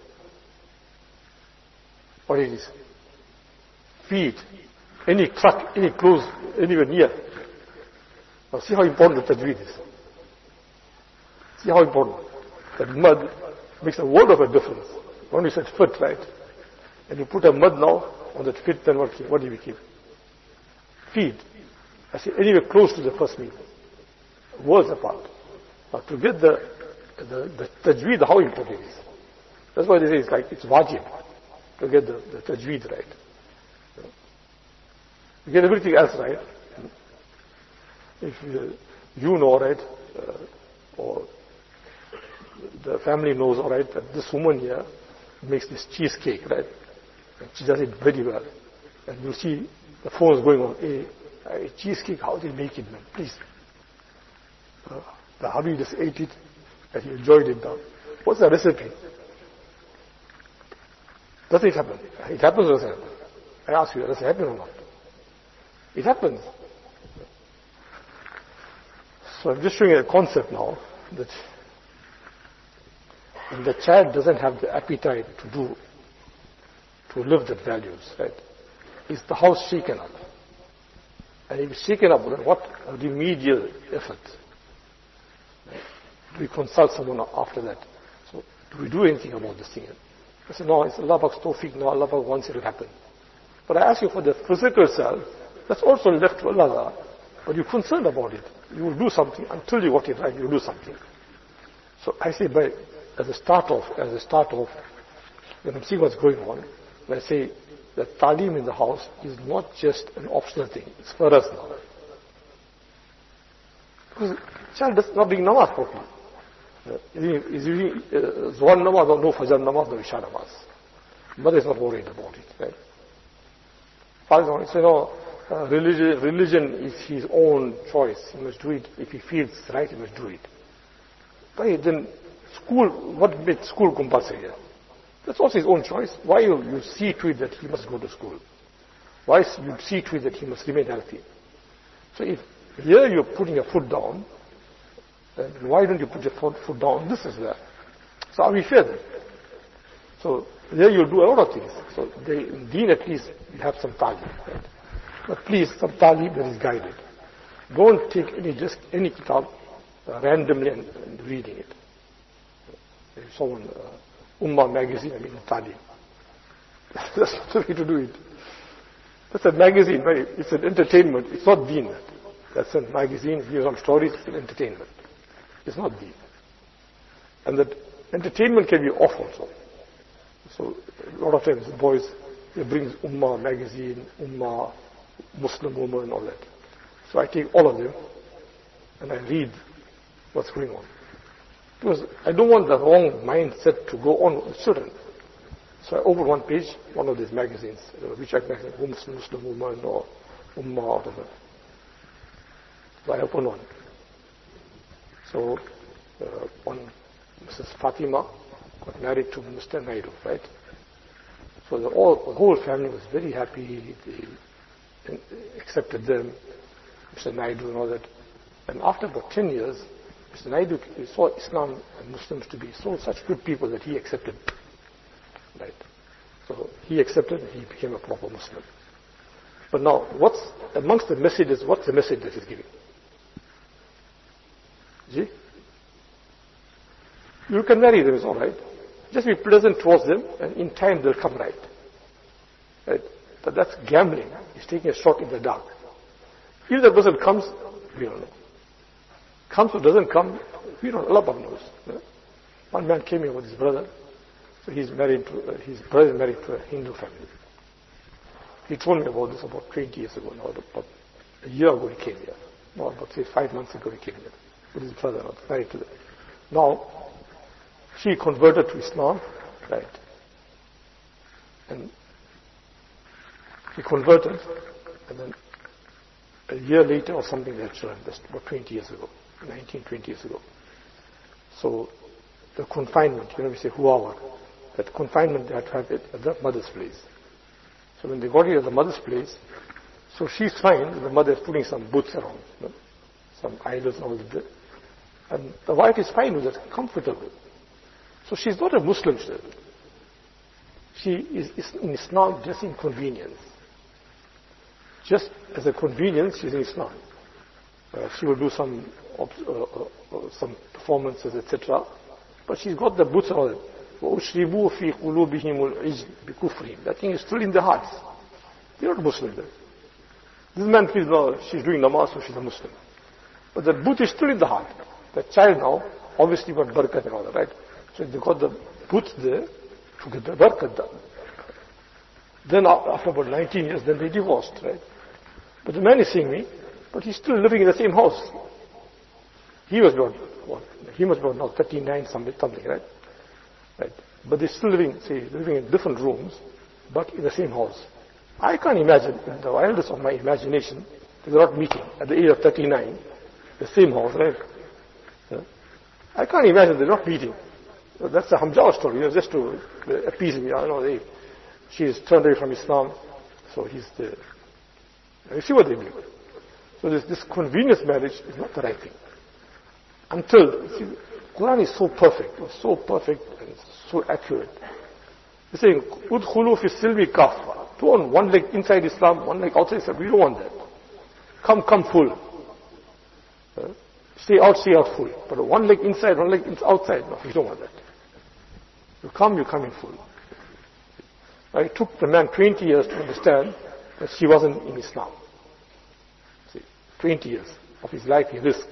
What it is? Feet. Any truck, any clothes, anywhere near. Now see how important the tajweed is. See how important. That mud makes a world of a difference. When you said foot, right? And you put a mud now on that feet, then what, what do you keep? Feet. I say anywhere close to the first meal. Worlds apart. Now to get the, the, the tajweed, how important it is. That's why they say it's like, it's wajib to get the, the tajweed right. You get everything else right. If you, you know, right, uh, or the family knows, all right, that this woman here makes this cheesecake, right? And she does it very well. And you see the phones going on, hey, hey cheesecake, how do you make it, man? Please. Uh, the hubby just ate it and he enjoyed it now. What's the recipe? Does it happen? It happens or doesn't happen? I ask you, does it happen or not? It happens. So I'm just showing you a concept now that when the child doesn't have the appetite to do, to live the values, right? Is the house shaken up? And if it's shaken up, then what remedial effort? Right? Do we consult someone after that? So do we do anything about this thing? I say, no, it's Allah Pak's tawfiq, no, Allah Pak wants it to happen. But I ask you for the physical self, that's also left to Allah, but you're concerned about it. You will do something until you got it right, you will do something. So I say, by, as a start off, as a start off, when I'm seeing what's going on, when I say that talim in the house is not just an optional thing, it's for us now. Because the child does not bring namaz properly. He's using Zuhan namaz or no Fajr namaz, no Isha namaz. Mother is not worried about it, right? Father is, you know, uh, religion, religion is his own choice. He must do it. If he feels right, he must do it. But then school, what makes school compulsory? That's also his own choice. Why you, you see to it that he must go to school? Why you see to it that he must remain healthy? So if here you're putting your foot down, then why don't you put your foot, foot down? This is there. So are we fair then? So there you do a lot of things. So they, in Deen at least we have some talim, right? But please, some talim that is guided. Don't take any just any kitab uh, randomly and, and reading it. If someone uh, Ummah magazine, I mean talim. That's not the way to do it. That's a magazine, right? It's an entertainment. It's not Deen. That's a magazine. It gives some stories. It's an entertainment. It's not Deen. And that entertainment can be off also. So a lot of times the boys, they bring Ummah magazine, Ummah, Muslim Woman and all that. So I take all of them and I read what's going on. Because I don't want the wrong mindset to go on with children. So I open one page, one of these magazines, uh, which I magazine, Muslim, Muslim Woman or Ummah or whatever. So I open one. So uh, one, Missus Fatima got married to Mister Naidu, right? So the, all, the whole family was very happy. They accepted them, Mister Naidu and all that. And after about ten years, Mister Naidu saw Islam and Muslims to be so such good people that he accepted. Right? So he accepted and he became a proper Muslim. But now, what's amongst the messages, what's the message that he's giving? See? You can marry them, it's all right. Just be pleasant towards them, and in time they'll come right. Right? But that's gambling. He's taking a shot in the dark. If the person comes, we don't know. Comes or doesn't come, we don't know. Allah knows. Yeah? One man came here with his brother. So he's married to, uh, his brother is married to a Hindu family. He told me about this about twenty years ago. Now, about a year ago he came here. No, about say five months ago he came here with his brother, married to them. Now, she converted to Islam, right? And he converted, and then a year later or something, they had children, just about twenty years ago, nineteen, twenty years ago. So the confinement, you know, we say huawar, that confinement they had to have it at the mother's place. So when they got it at the mother's place, so she's fine, the mother is putting some boots around, you know, some idols and all that. And the wife is fine with it, comfortable. So she's not a Muslim still. She is, is in Islam just in convenience. Just as a convenience, she's in Islam. Uh, she will do some uh, uh, some performances, et cetera. But she's got the boots and all that. وَأُشْرِبُوا فِي قُلُوبِهِمُ الْعِجْلِ بِكُفْرِهِمْ. That thing is still in their hearts. They're not Muslim then. This man feels, no, she's doing namaz, so she's a Muslim. But the boot is still in the heart. The child now, obviously got barakat and all that, right? So they got the boot there to get the barakat done. Then after about nineteen years, then they divorced, right? But the man is seeing me, but he's still living in the same house. He was about, what, he must be about now thirty-nine, something, something, right? Right. But they're still living, say, living in different rooms, but in the same house. I can't imagine, in the wildest of my imagination, they're not meeting at the age of thirty-nine, the same house, right? I can't imagine they're not meeting. That's a Hamza story, you know, just to appease me. I know they, she's turned away from Islam, so he's the. You see what they mean. So this, this convenience marriage is not the right thing. Until, see, Quran is so perfect, so perfect and so accurate. It's saying, Udkhulu fi silmi kafa. Put on one leg inside Islam, one leg outside Islam. We don't want that. Come, come full. Uh, stay out, stay out full. But one leg inside, one leg outside. No, we don't want that. You come, you come in full. It took the man twenty years to understand that she wasn't in Islam. See, twenty years of his life he risked.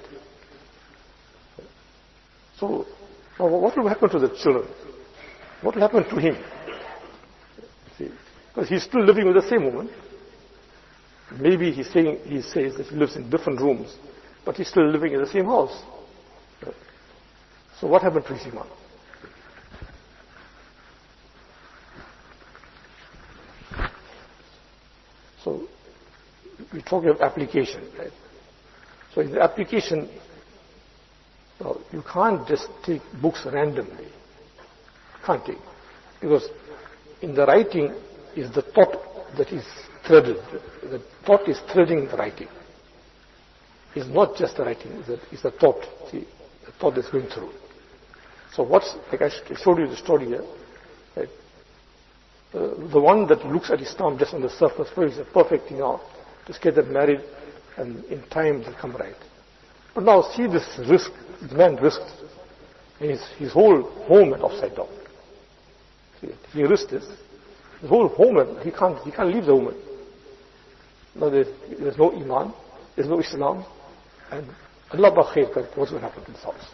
So, now what will happen to the children? What will happen to him? See, because he's still living with the same woman. Maybe he's saying, he says that he lives in different rooms, but he's still living in the same house. So what happened to his iman? So we're talking of application, right? So in the application, well, you can't just take books randomly. You can't take. Because in the writing is the thought that is threaded. The thought is threading the writing. It's not just the writing, it's the, it's the thought. See, the thought is going through. So what's, like I showed you the story here, right? Uh, the one that looks at Islam just on the surface, well, is a perfect thing now. Just get them married and in time they'll come right. But now see this risk, the man risked. And his, his whole home went upside down. See, he risked this. His whole home, he can't, he can't leave the woman. Now there's, there's no Iman, there's no Islam, and Allah Bakhair, what's going to happen to this house?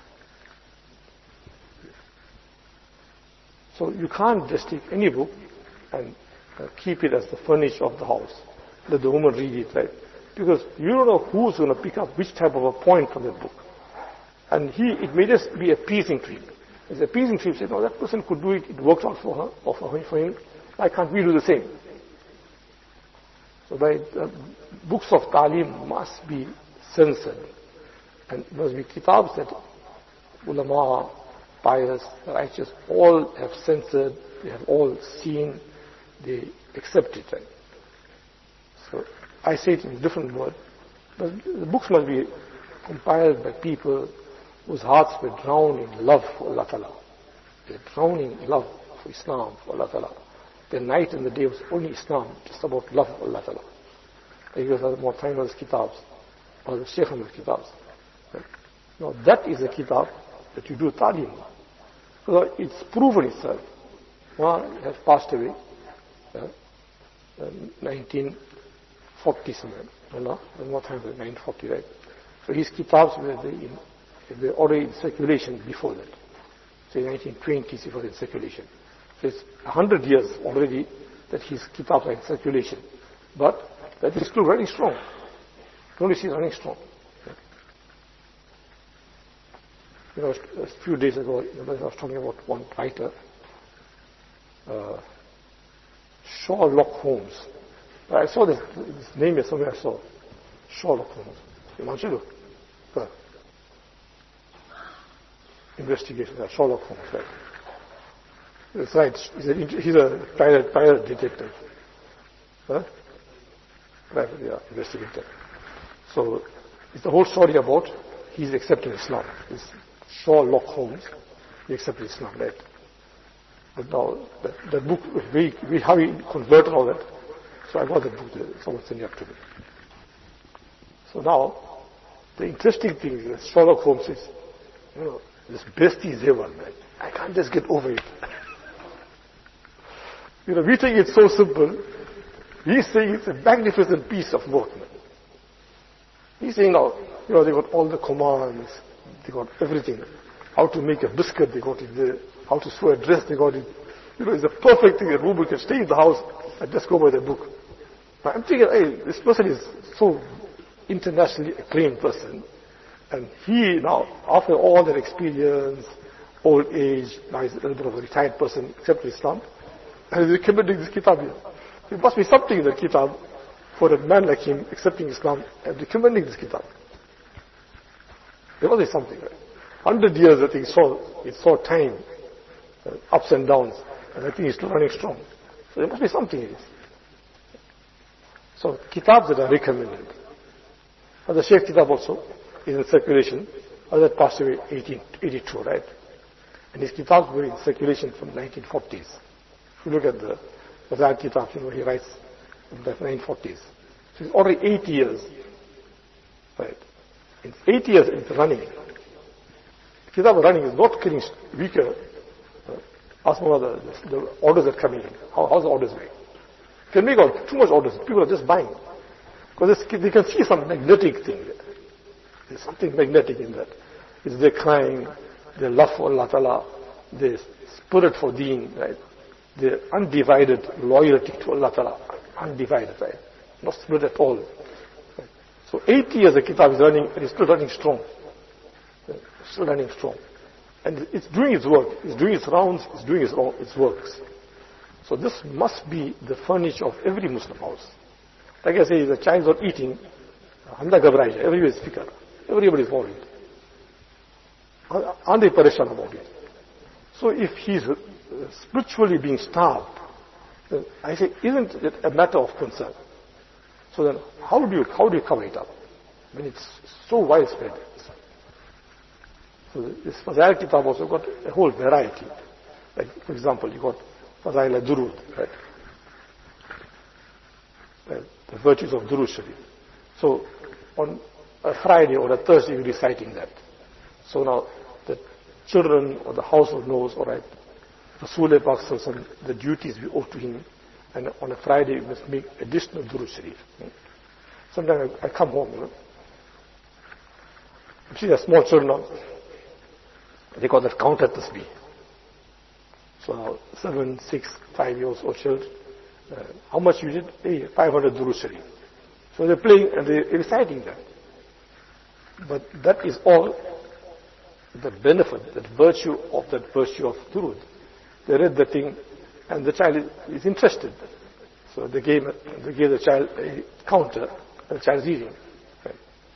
So you can't just take any book and uh, keep it as the furniture of the house. Let the woman read it, right? Because you don't know who's going to pick up which type of a point from that book. And he, it may just be appeasing to him. It's appeasing to him, say, no, that person could do it, it worked out for her, or for him, for him. Why can't we do the same? So by uh, books of Ta'lim must be censored. And it must be kitabs that ulama, pious, righteous, all have censored, they have all seen, they accept it. Right? So I say it in a different word, but the books must be compiled by people whose hearts were drowned in love for Allah Ta'ala. They're drowning in love for Islam, for Allah Ta'ala. The night and the day was only Islam, just about love for Allah Ta'ala. They give us more time on the kitabs, or the Shaykh on the kitabs. Right? Now that is a kitab that you do ta'lim. So it's proven itself. One has passed away, uh, uh, nineteen forty somewhere. No, no, more time than nineteen forty, right? So his kitabs were, in, they were already in circulation before that. So in nineteen twenties it was in circulation. So it's a hundred years already that his kitabs are in circulation. But that is still running strong. Don't you see running strong? You know, a few days ago, I was talking about one writer, uh, Sherlock Holmes. I saw this, this name is somewhere I saw. Sherlock Holmes. Imagine, uh, investigation, uh, Sherlock Holmes, right? That's right. He's a, he's a private, private detective. Huh? Private, yeah, investigator. So, it's the whole story about he's accepted Islam. It's Sherlock Holmes, he accepted Islam, right? But now, that, that book, we, we, how he converted all that. So I got the book, someone sent it up to me. So now, the interesting thing is that Sherlock Holmes is, you know, this best he's ever, man. I can't just get over it. You know, we think it's so simple. He's saying it's a magnificent piece of work, man. He's saying now, you know, they got all the commands, they got everything. How to make a biscuit, they got it there. How to sew a dress, they got it. You know, it's a perfect thing. A woman can stay in the house and just go by the book. Now, I'm thinking, hey, this person is so internationally acclaimed person. And he now, after all that experience, old age, now he's a little bit of a retired person, accepted Islam, and he's recommending this kitab here. There must be something in the kitab for a man like him accepting Islam and recommending this kitab. There must be something, right? Hundred years, I think, saw, it saw time, uh, ups and downs, and I think it's still running strong. So there must be something in it. So kitabs that are recommended. And the Shaykh kitab also is in circulation. That passed away eighteen eighty-two, right? And his kitabs were in circulation from nineteen forties. If you look at the Bazar kitab, you know, he writes in the nineteen forties. So it's already eight years, right? It's eight years into running. Kitab running is not getting weaker. Uh, ask more the, the, the orders that are coming in. How, how's the orders going? You can make out too much orders. People are just buying. Because they can see some magnetic thing there. There's something magnetic in that. It's their crying, their love for Allah Ta'ala, their spirit for deen, right? Their undivided loyalty to Allah Ta'ala. Undivided, right? Not split at all. Right? So eighty years the kitab is running, and it's still running strong. Right? Still running strong. And it's doing its work. It's doing its rounds, it's doing its, its works. So this must be the furniture of every Muslim house. Like I say, the child's not eating, everybody is fikr. Everybody is worried. Aren't they pareshan about it? So if he's spiritually being starved, then I say, isn't it a matter of concern? So then, how do you how do you cover it up? When it's so widespread. So this Fazail Kitab also got a whole variety. Like, for example, you got Fazail al-Durud, right? The virtues of Durud Sharif. So on a Friday or a Thursday, you're reciting that. So now the children or the household knows, all right, Rasulullah Pak Sallallahu the duties we owe to him, and on a Friday we must make additional Durud Sharif. Sometimes I, I come home, you know. You see the small children now, they got that count at tasbih. So now seven, six, five years old children, uh, how much you did? Hey, five hundred Durud Sharif. So they're playing and they're reciting that. But that is all the benefit, that virtue of that virtue of Durud. They read the thing and the child is, is interested. So they gave, they gave the child a counter and the child is eating. Right.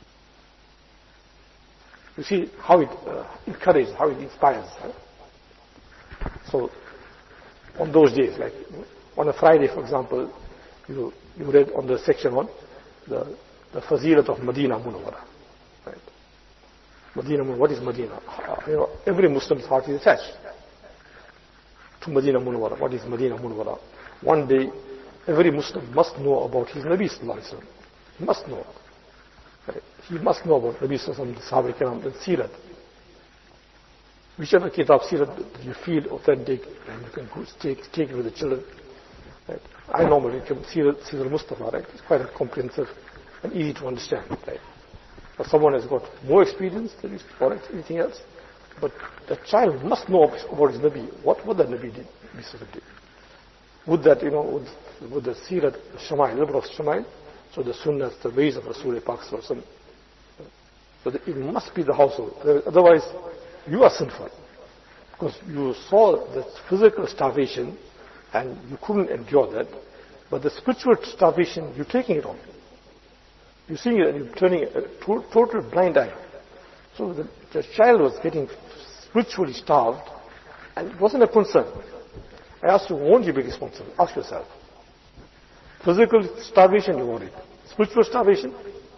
You see how it uh, encourages, how it inspires. Huh? So on those days, like on a Friday, for example, you, you read on the section one, the, the Fazilat of Medina Munawwara. Right. Medina, what is Medina? Uh, you know, every Muslim's heart is attached to Medina Munawwara. What is Medina Munawwara? One day, every Muslim must know about his Nabi Sallallahu Alaihi Wasallam. He must know. Right. He must know about Nabi Sallallahu Alaihi Wasallam, the Sahaba Kiram, the Sirat. Whichever kitab Sirat that you feel authentic, and you can go take, take it with the children. Right. I normally come Sirat, Sirat Mustafa, right? It's quite a comprehensive and easy to understand, right? But someone has got more experience than his or anything else. But the child must know about his Nabi. What would the Nabi did? did? Would that, you know, would, would the Sirat, Shama'il, number of Shama'il, so the Sunnahs, the ways of Rasulullah Pak Sallallahu Alaihi Wasallam. So that it must be the household. Otherwise, you are sinful. Because you saw the physical starvation and you couldn't endure that. But the spiritual starvation, you're taking it on. You're seeing it and you're turning a to- total blind eye. So the, the child was getting spiritually starved and it wasn't a concern. I asked you, won't you be responsible? Ask yourself. Physical starvation, you worried. Spiritual starvation?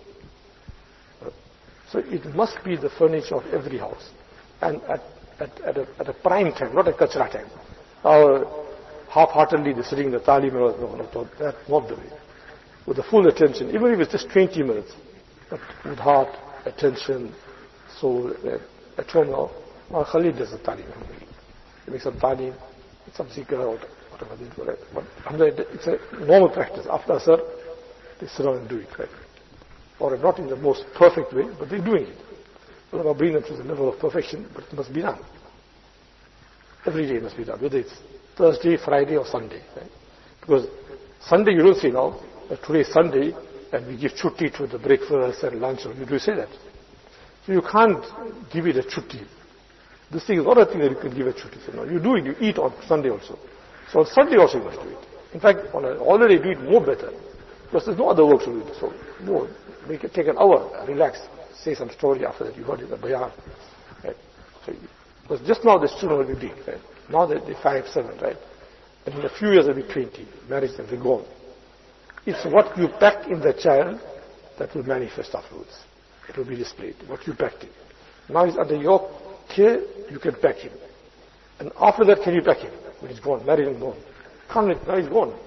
So it must be the furniture of every house. And at, at, at, a, at a prime time, not a kachra time. Our half-heartedly they're sitting in the talim, no, no, that's not the way. With the full attention, even if it's just twenty minutes, but with heart, attention, soul, uh, at home now, our Khalid does the talim. He makes some talim, some zikr or whatever they do, right? But it's a normal practice. After Asr, they sit down and do it, right? Or not in the most perfect way, but they're doing it. We'll not bring them to the level of perfection, but it must be done. Every day it must be done, whether it's Thursday, Friday, or Sunday, right? Because Sunday you don't say now, that today is Sunday, and we give chutti to the breakfast and lunch, or you do say that. So you can't give it a chutti. This thing is not a thing that you can give a chutti. So no, you do it, you eat on Sunday also. So on Sunday also you must do it. In fact, on a holiday do it more better. Because there's no other work to do. So more, make it, take an hour, relax, say some story after that, you heard it, the bayan. Right? So, because just now the children will be big, right? Now they're five, seven, right? And in a few years they'll be twenty. Marriage and they're gone. It's what you pack in the child that will manifest afterwards. It will be displayed, what you packed in. Now he's under your care, you can pack him. And after that, can you pack him? When he's gone, married and gone. Can't let, now he's gone.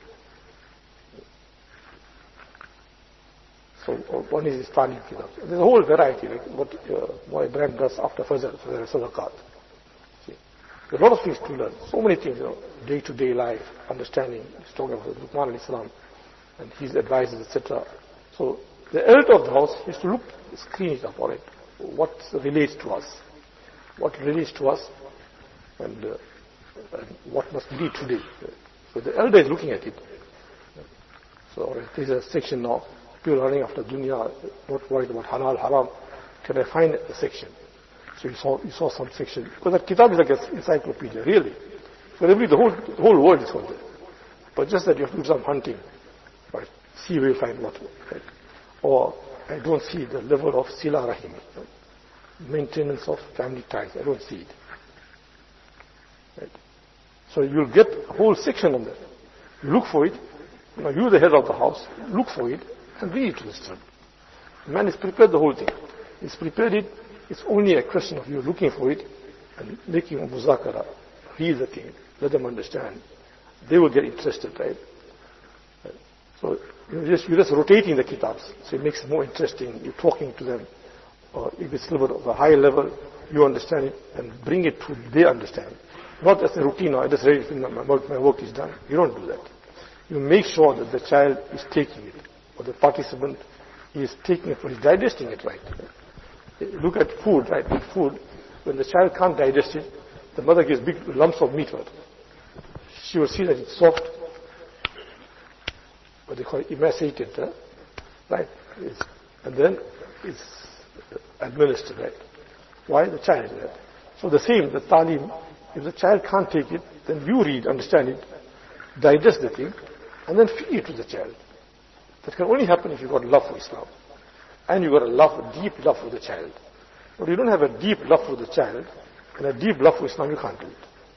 So one is Islamic kitab. There's a whole variety, like what uh, my brand does after Fajr, Fajr Sadaqat. See, there are a lot of things to learn. So many things, you know, day-to-day life, understanding. He's talking about Luqman al-Islam and his advices, et cetera. So the elder of the house is to look, screen it up, all right. What relates to us? What relates to us? And, uh, and what must be today? So the elder is looking at it. So all right, there's a section now. People are running after dunya, not worried about halal, haram. Can I find a section? So you saw, you saw some section. Because that kitab is like an encyclopedia, really. For every, the whole, the whole world is on there. But just that you have to do some hunting. Right? See where you find what. Right? Or I don't see the level of sila rahim. Right? Maintenance of family ties. I don't see it. Right? So you'll get a whole section on that. You look for it. You know, you're the head of the house. Look for it and read it to the student. The man has prepared the whole thing. He's prepared it. It's only a question of you looking for it and making a muzakara. Read the thing. Let them understand. They will get interested, right? right. So you're just, you're just rotating the kitabs. So it makes it more interesting. You're talking to them. Or if it's a little bit of a higher level, you understand it and bring it to their understanding. Not as a routine, I just read it, my, my work is done. You don't do that. You make sure that the child is taking it, or the participant is taking it, or is digesting it right. Look at food, right? With food, when the child can't digest it, the mother gives big lumps of meat for it. She will see that it's soft, what they call it, emaciated, huh? Right? It's, and then it's administered, right? Why? The child is there. So the same, the talim, if the child can't take it, then you read, understand it, digest the thing, and then feed it to the child. That can only happen if you've got love for Islam. And you've got a love, a deep love for the child. But if you don't have a deep love for the child, and a deep love for Islam, you can't do it.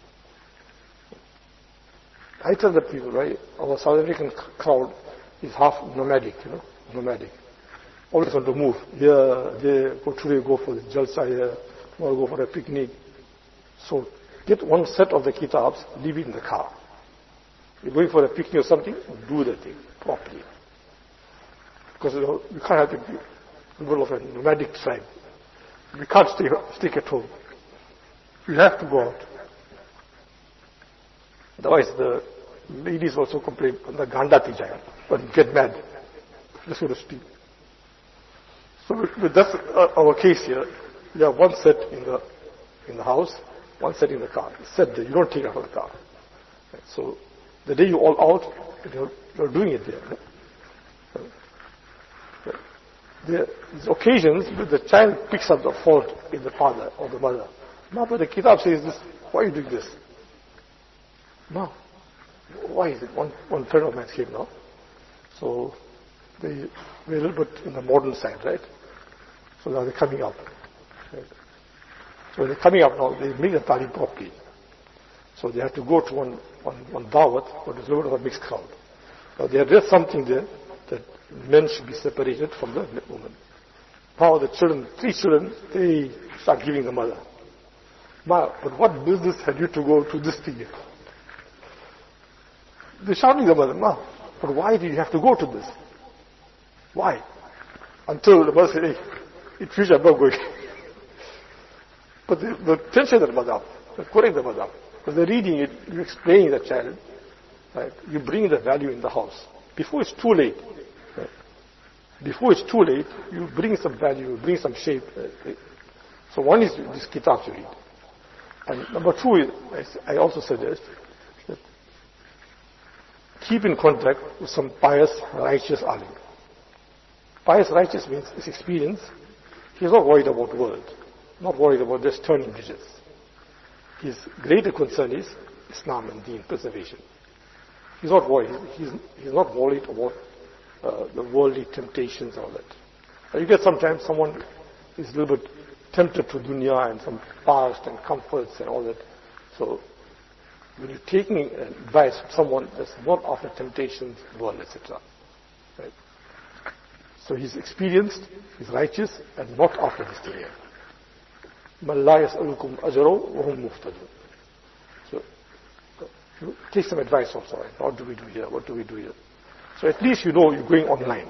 I tell the people, right, our South African crowd is half nomadic, you know, nomadic. Always on the move. Here, there, go today, go for the jalsa here, tomorrow go for a picnic. So, get one set of the kitabs, leave it in the car. You're going for a picnic or something, do the thing properly. Because you know, you can't have to be in the middle of a nomadic tribe. You can't stay, stick at home. You have to go out. Otherwise, the ladies also complain, the ganda tijaya, but get mad, so to speak. So that's our case here. You have one set in the in the house, one set in the car. It's set there. You don't take it out of the car. Right? So the day you're all out, you're, you're doing it there. Right? Right? There is occasions where the child picks up the fault in the father or the mother. No, but the kitab says this. Why are you doing this? No. Why is it? One, one friend of mine came now. So they, we're a little bit in the modern side, right? So now they're coming up. Right? So when they're coming up now, they make the talim properly. So they have to go to one, one, one dawat, but there's a little bit of a mixed crowd. Now there is something there that men should be separated from the women. Now the children, three children, they start giving the mother. Ma, but what business had you to go to this thing? They're shouting the mother, Ma, but why do you have to go to this? Why? Until the mother said, hey, in future I'm not going. But the, the tension that mother up, the correct the mother up. Because they're reading it, you're explaining the child, right? You bring the value in the house. Before it's too late. Right? Before it's too late, you bring some value, you bring some shape. Right? So one is this kitab to read. And number two is, I also suggest that keep in contact with some pious, righteous alim. Pious, righteous means his experience. He's not worried about the world, not worried about just turning digits. His greater concern is Islam and Deen preservation. He's not worried. He's, he's not worried about uh, the worldly temptations and all that. Now you get sometimes someone is a little bit tempted to dunya and some past and comforts and all that. So when you're taking advice from someone that's not after temptations, world, et cetera. Right? So he's experienced, he's righteous, and not after this dunya. مَنْ لَا يَسْأَلُكُمْ أَجْرًا وَهُمْ مُهْتَدُونَ. So you take some advice also. Right? What do we do here? What do we do here? So at least you know you're going online.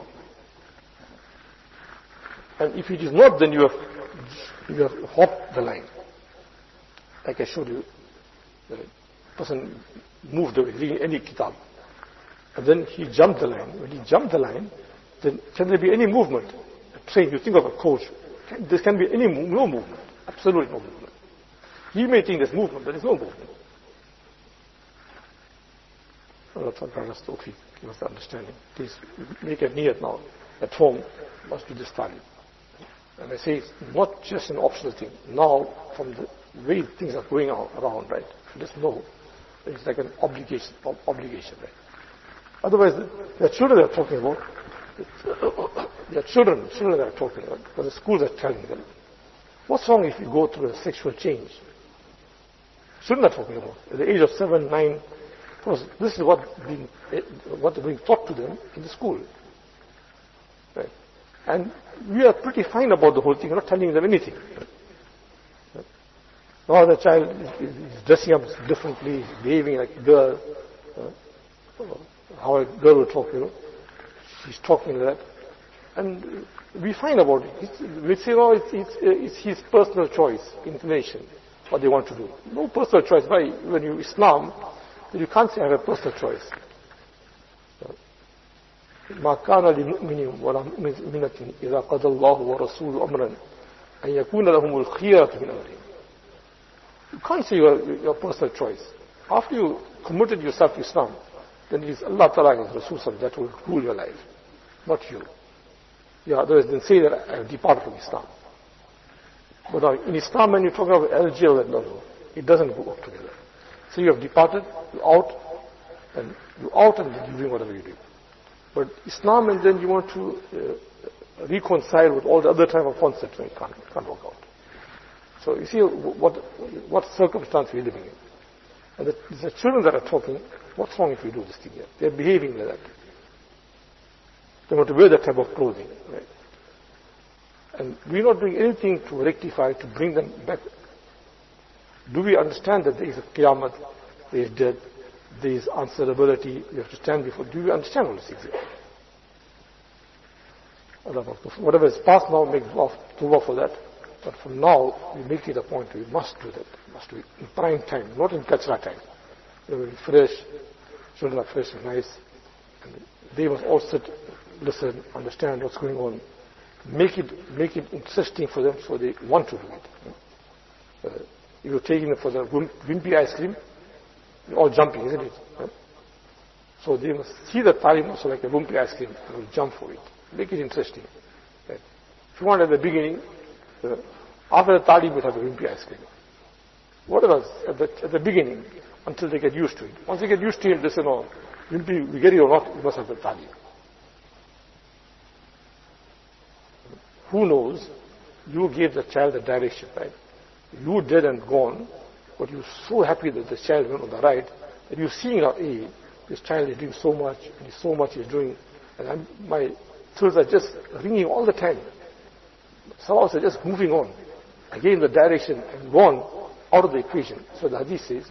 And if it is not, then you have, you have hopped the line. Like I showed you, the person moved away, reading any kitab. And then he jumped the line. When he jumped the line, then can there be any movement? Saying you think of a coach, can, there can be any no movement. Absolutely no movement. He may think there's movement, there is no movement. Allah Ta'ala has tawfiq, give us the understanding. Please make a niyat now. At home, must do this talim. And I say it's not just an optional thing. Now, from the way things are going on, around, right, you just know it's like an obligation, ob- obligation, right? Otherwise, the, the children they're talking about, their children, children they're talking about, but the schools are telling them, what's wrong if you go through a sexual change? Children are talking about, at the age of seven, nine, because this is what being, what being taught to them in the school. Right? And we are pretty fine about the whole thing, we're not telling them anything. Now the child is dressing up differently, he's behaving like a girl. Uh, how a girl will talk, you know. She's talking like that. And we find about it. It's, we say, oh, it's, it's, it's his personal choice, inclination, what they want to do. No personal choice. Why? When you Islam, you can't say I have a personal choice. ما كان لمؤمن ولا مؤمنة إذا قضى الله ورسوله أمرا أن يكون لهم الخيرة من أمرهم. You can't say your, your personal choice. After you committed yourself to Islam, then it is Allah Ta'ala and Rasul that will rule your life, not you. Yeah, otherwise then say that I have departed from Islam. But now in Islam, when you talk about L G L, no, no, it doesn't go up together. So you have departed, you're out, and you're out and you're doing whatever you do. But Islam, and then you want to uh, reconcile with all the other type of concepts, and it can't, it can't work out. So you see what what circumstance we're living in. And the, the children that are talking, what's wrong if we do this thing here? They're behaving like that. They want to wear that type of clothing, right? And we're not doing anything to rectify, to bring them back. Do we understand that there is a qiyamah, there is death, there is answerability, we have to stand before? Do we understand all these things? Whatever is past now, make tawbah for that. But from now, we make it a point, we must do that. We must do it in prime time, not in kachra time. They will be fresh, children are fresh and nice. And they must all sit, listen, understand what's going on. Make it, make it interesting for them so they want to do it. Uh, if you're taking them for the wimpy ice cream, you're all jumping, isn't it? Right? So they must see the talim also like a wimpy ice cream and will jump for it. Make it interesting. Right? If you want at the beginning, uh, after the talim, you have a wimpy ice cream. Whatever, at the, at the beginning, until they get used to it. Once they get used to it, they say, no, wimpy, we get it or not, we must have the talim. Who knows? You gave the child the direction, right? You dead and gone, but you're so happy that the child went on the right, that you're seeing now, hey, this child is doing so much, and so much he's doing, and I'm, my thrills are just ringing all the time. Salawats are just moving on. I gave the direction and gone out of the equation. So the hadith says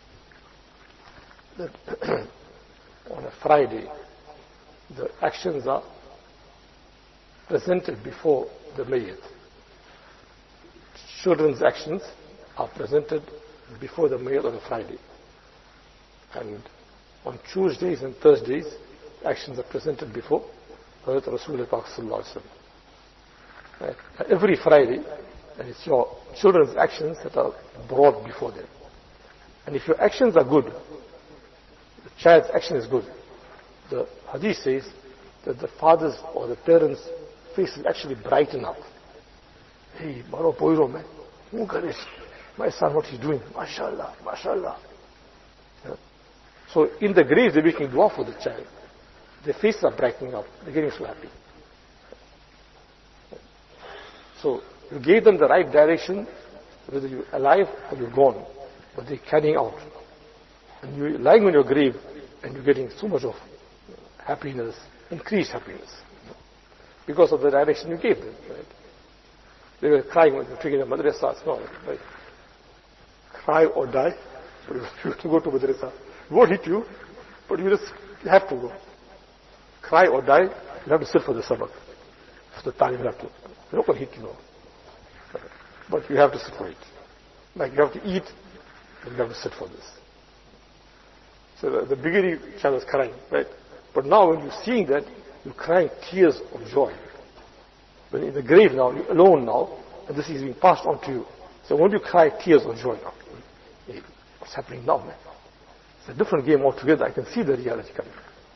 that on a Friday, the actions are presented before the mayyit. Children's actions are presented before the mayyit on a Friday. And on Tuesdays and Thursdays, actions are presented before Hazrat Rasulullah sallallahu alaihi wasallam. Right? Every Friday, and it's your children's actions that are brought before them. And if your actions are good, the child's action is good, the hadith says that the father's or the parents' faces actually brighten up. Hey, Maro Poiro, man, my son, what he's doing, mashallah, mashallah. Yeah. So in the graves, they're making dua for the child. Their faces are brightening up. They're getting so happy. So You gave them the right direction, whether you're alive or you're gone, but they're carrying out. And you're lying on your grave and you're getting so much of happiness, increased happiness, because of the direction you gave them. Right? They were crying when they were taking the madrasa. No, right? Cry or die. So you have to go to madrasa. It won't hit you, but you just have to go. Cry or die, you have to sit for the sabak. For the time you have to. You're not going to hit you, no. But you have to sit for it. Like you have to eat, and you have to sit for this. So the, the beginning child was crying, right? But now when you're seeing that, you're crying tears of joy. When in the grave now, you're alone now, and this is being passed on to you. So when you cry tears of joy now, hey, what's happening now, man? It's a different game altogether. I can see the reality coming.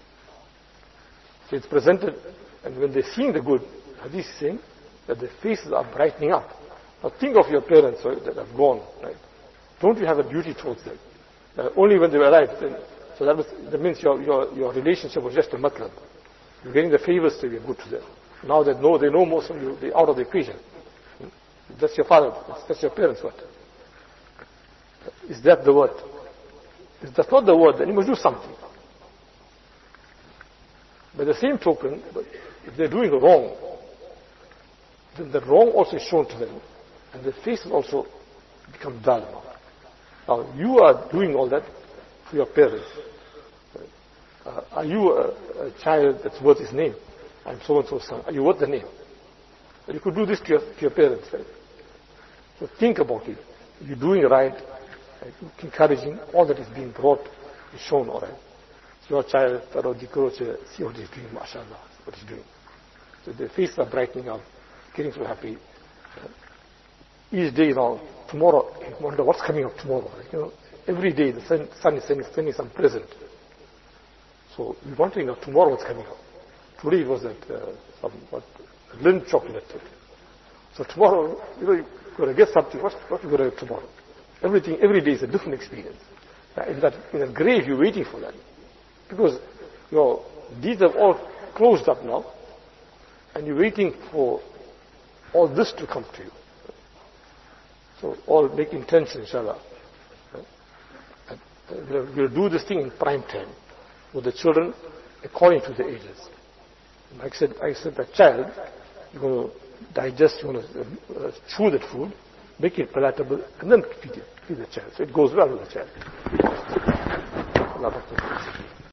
So it's presented, and when they're seeing the good, Hadith is saying that their faces are brightening up. Now think of your parents right, that have gone, right? Don't you have a duty towards them? Uh, only when they were alive, then, so that, was, that means your, your, your relationship was just a matlab. You're getting the favors to be good to them. Now they know, they know most of you, they're out of the equation. That's your father, that's your parents' word. Is that the word? If that's not the word, then you must do something. By the same token, if they're doing wrong, then the wrong also is shown to them. And their faces also become dull now. Now, you are doing all that for your parents. Uh, are you a, a child that's worth his name? I'm so-and-so son. Are you worth the name? But you could do this to your, to your parents, right? So think about it. You're doing right, right? Encouraging, all that is being brought is shown, all right? Your child, see what he's doing, mashallah, what he's doing. So their faces are brightening up, getting so happy. Each day now, tomorrow, you wonder what's coming up tomorrow. You know, every day the sun, sun is sending, sending some present. So we want to know tomorrow what's coming up. Today it was that uh, some what, Lindt chocolate. So tomorrow, you know, you're going to get something. What, what are you going to get tomorrow? Everything, every day is a different experience. Uh, in that, in a grave, you're waiting for that. Because your deeds have all closed up now, and you're waiting for all this to come to you. So all make intention, inshallah. We'll do this thing in prime time with the children according to the ages. Like I said, I said that child, you're going to digest, you're going to uh, chew that food, make it palatable, and then feed it, feed the child. So it goes well with the child. Allah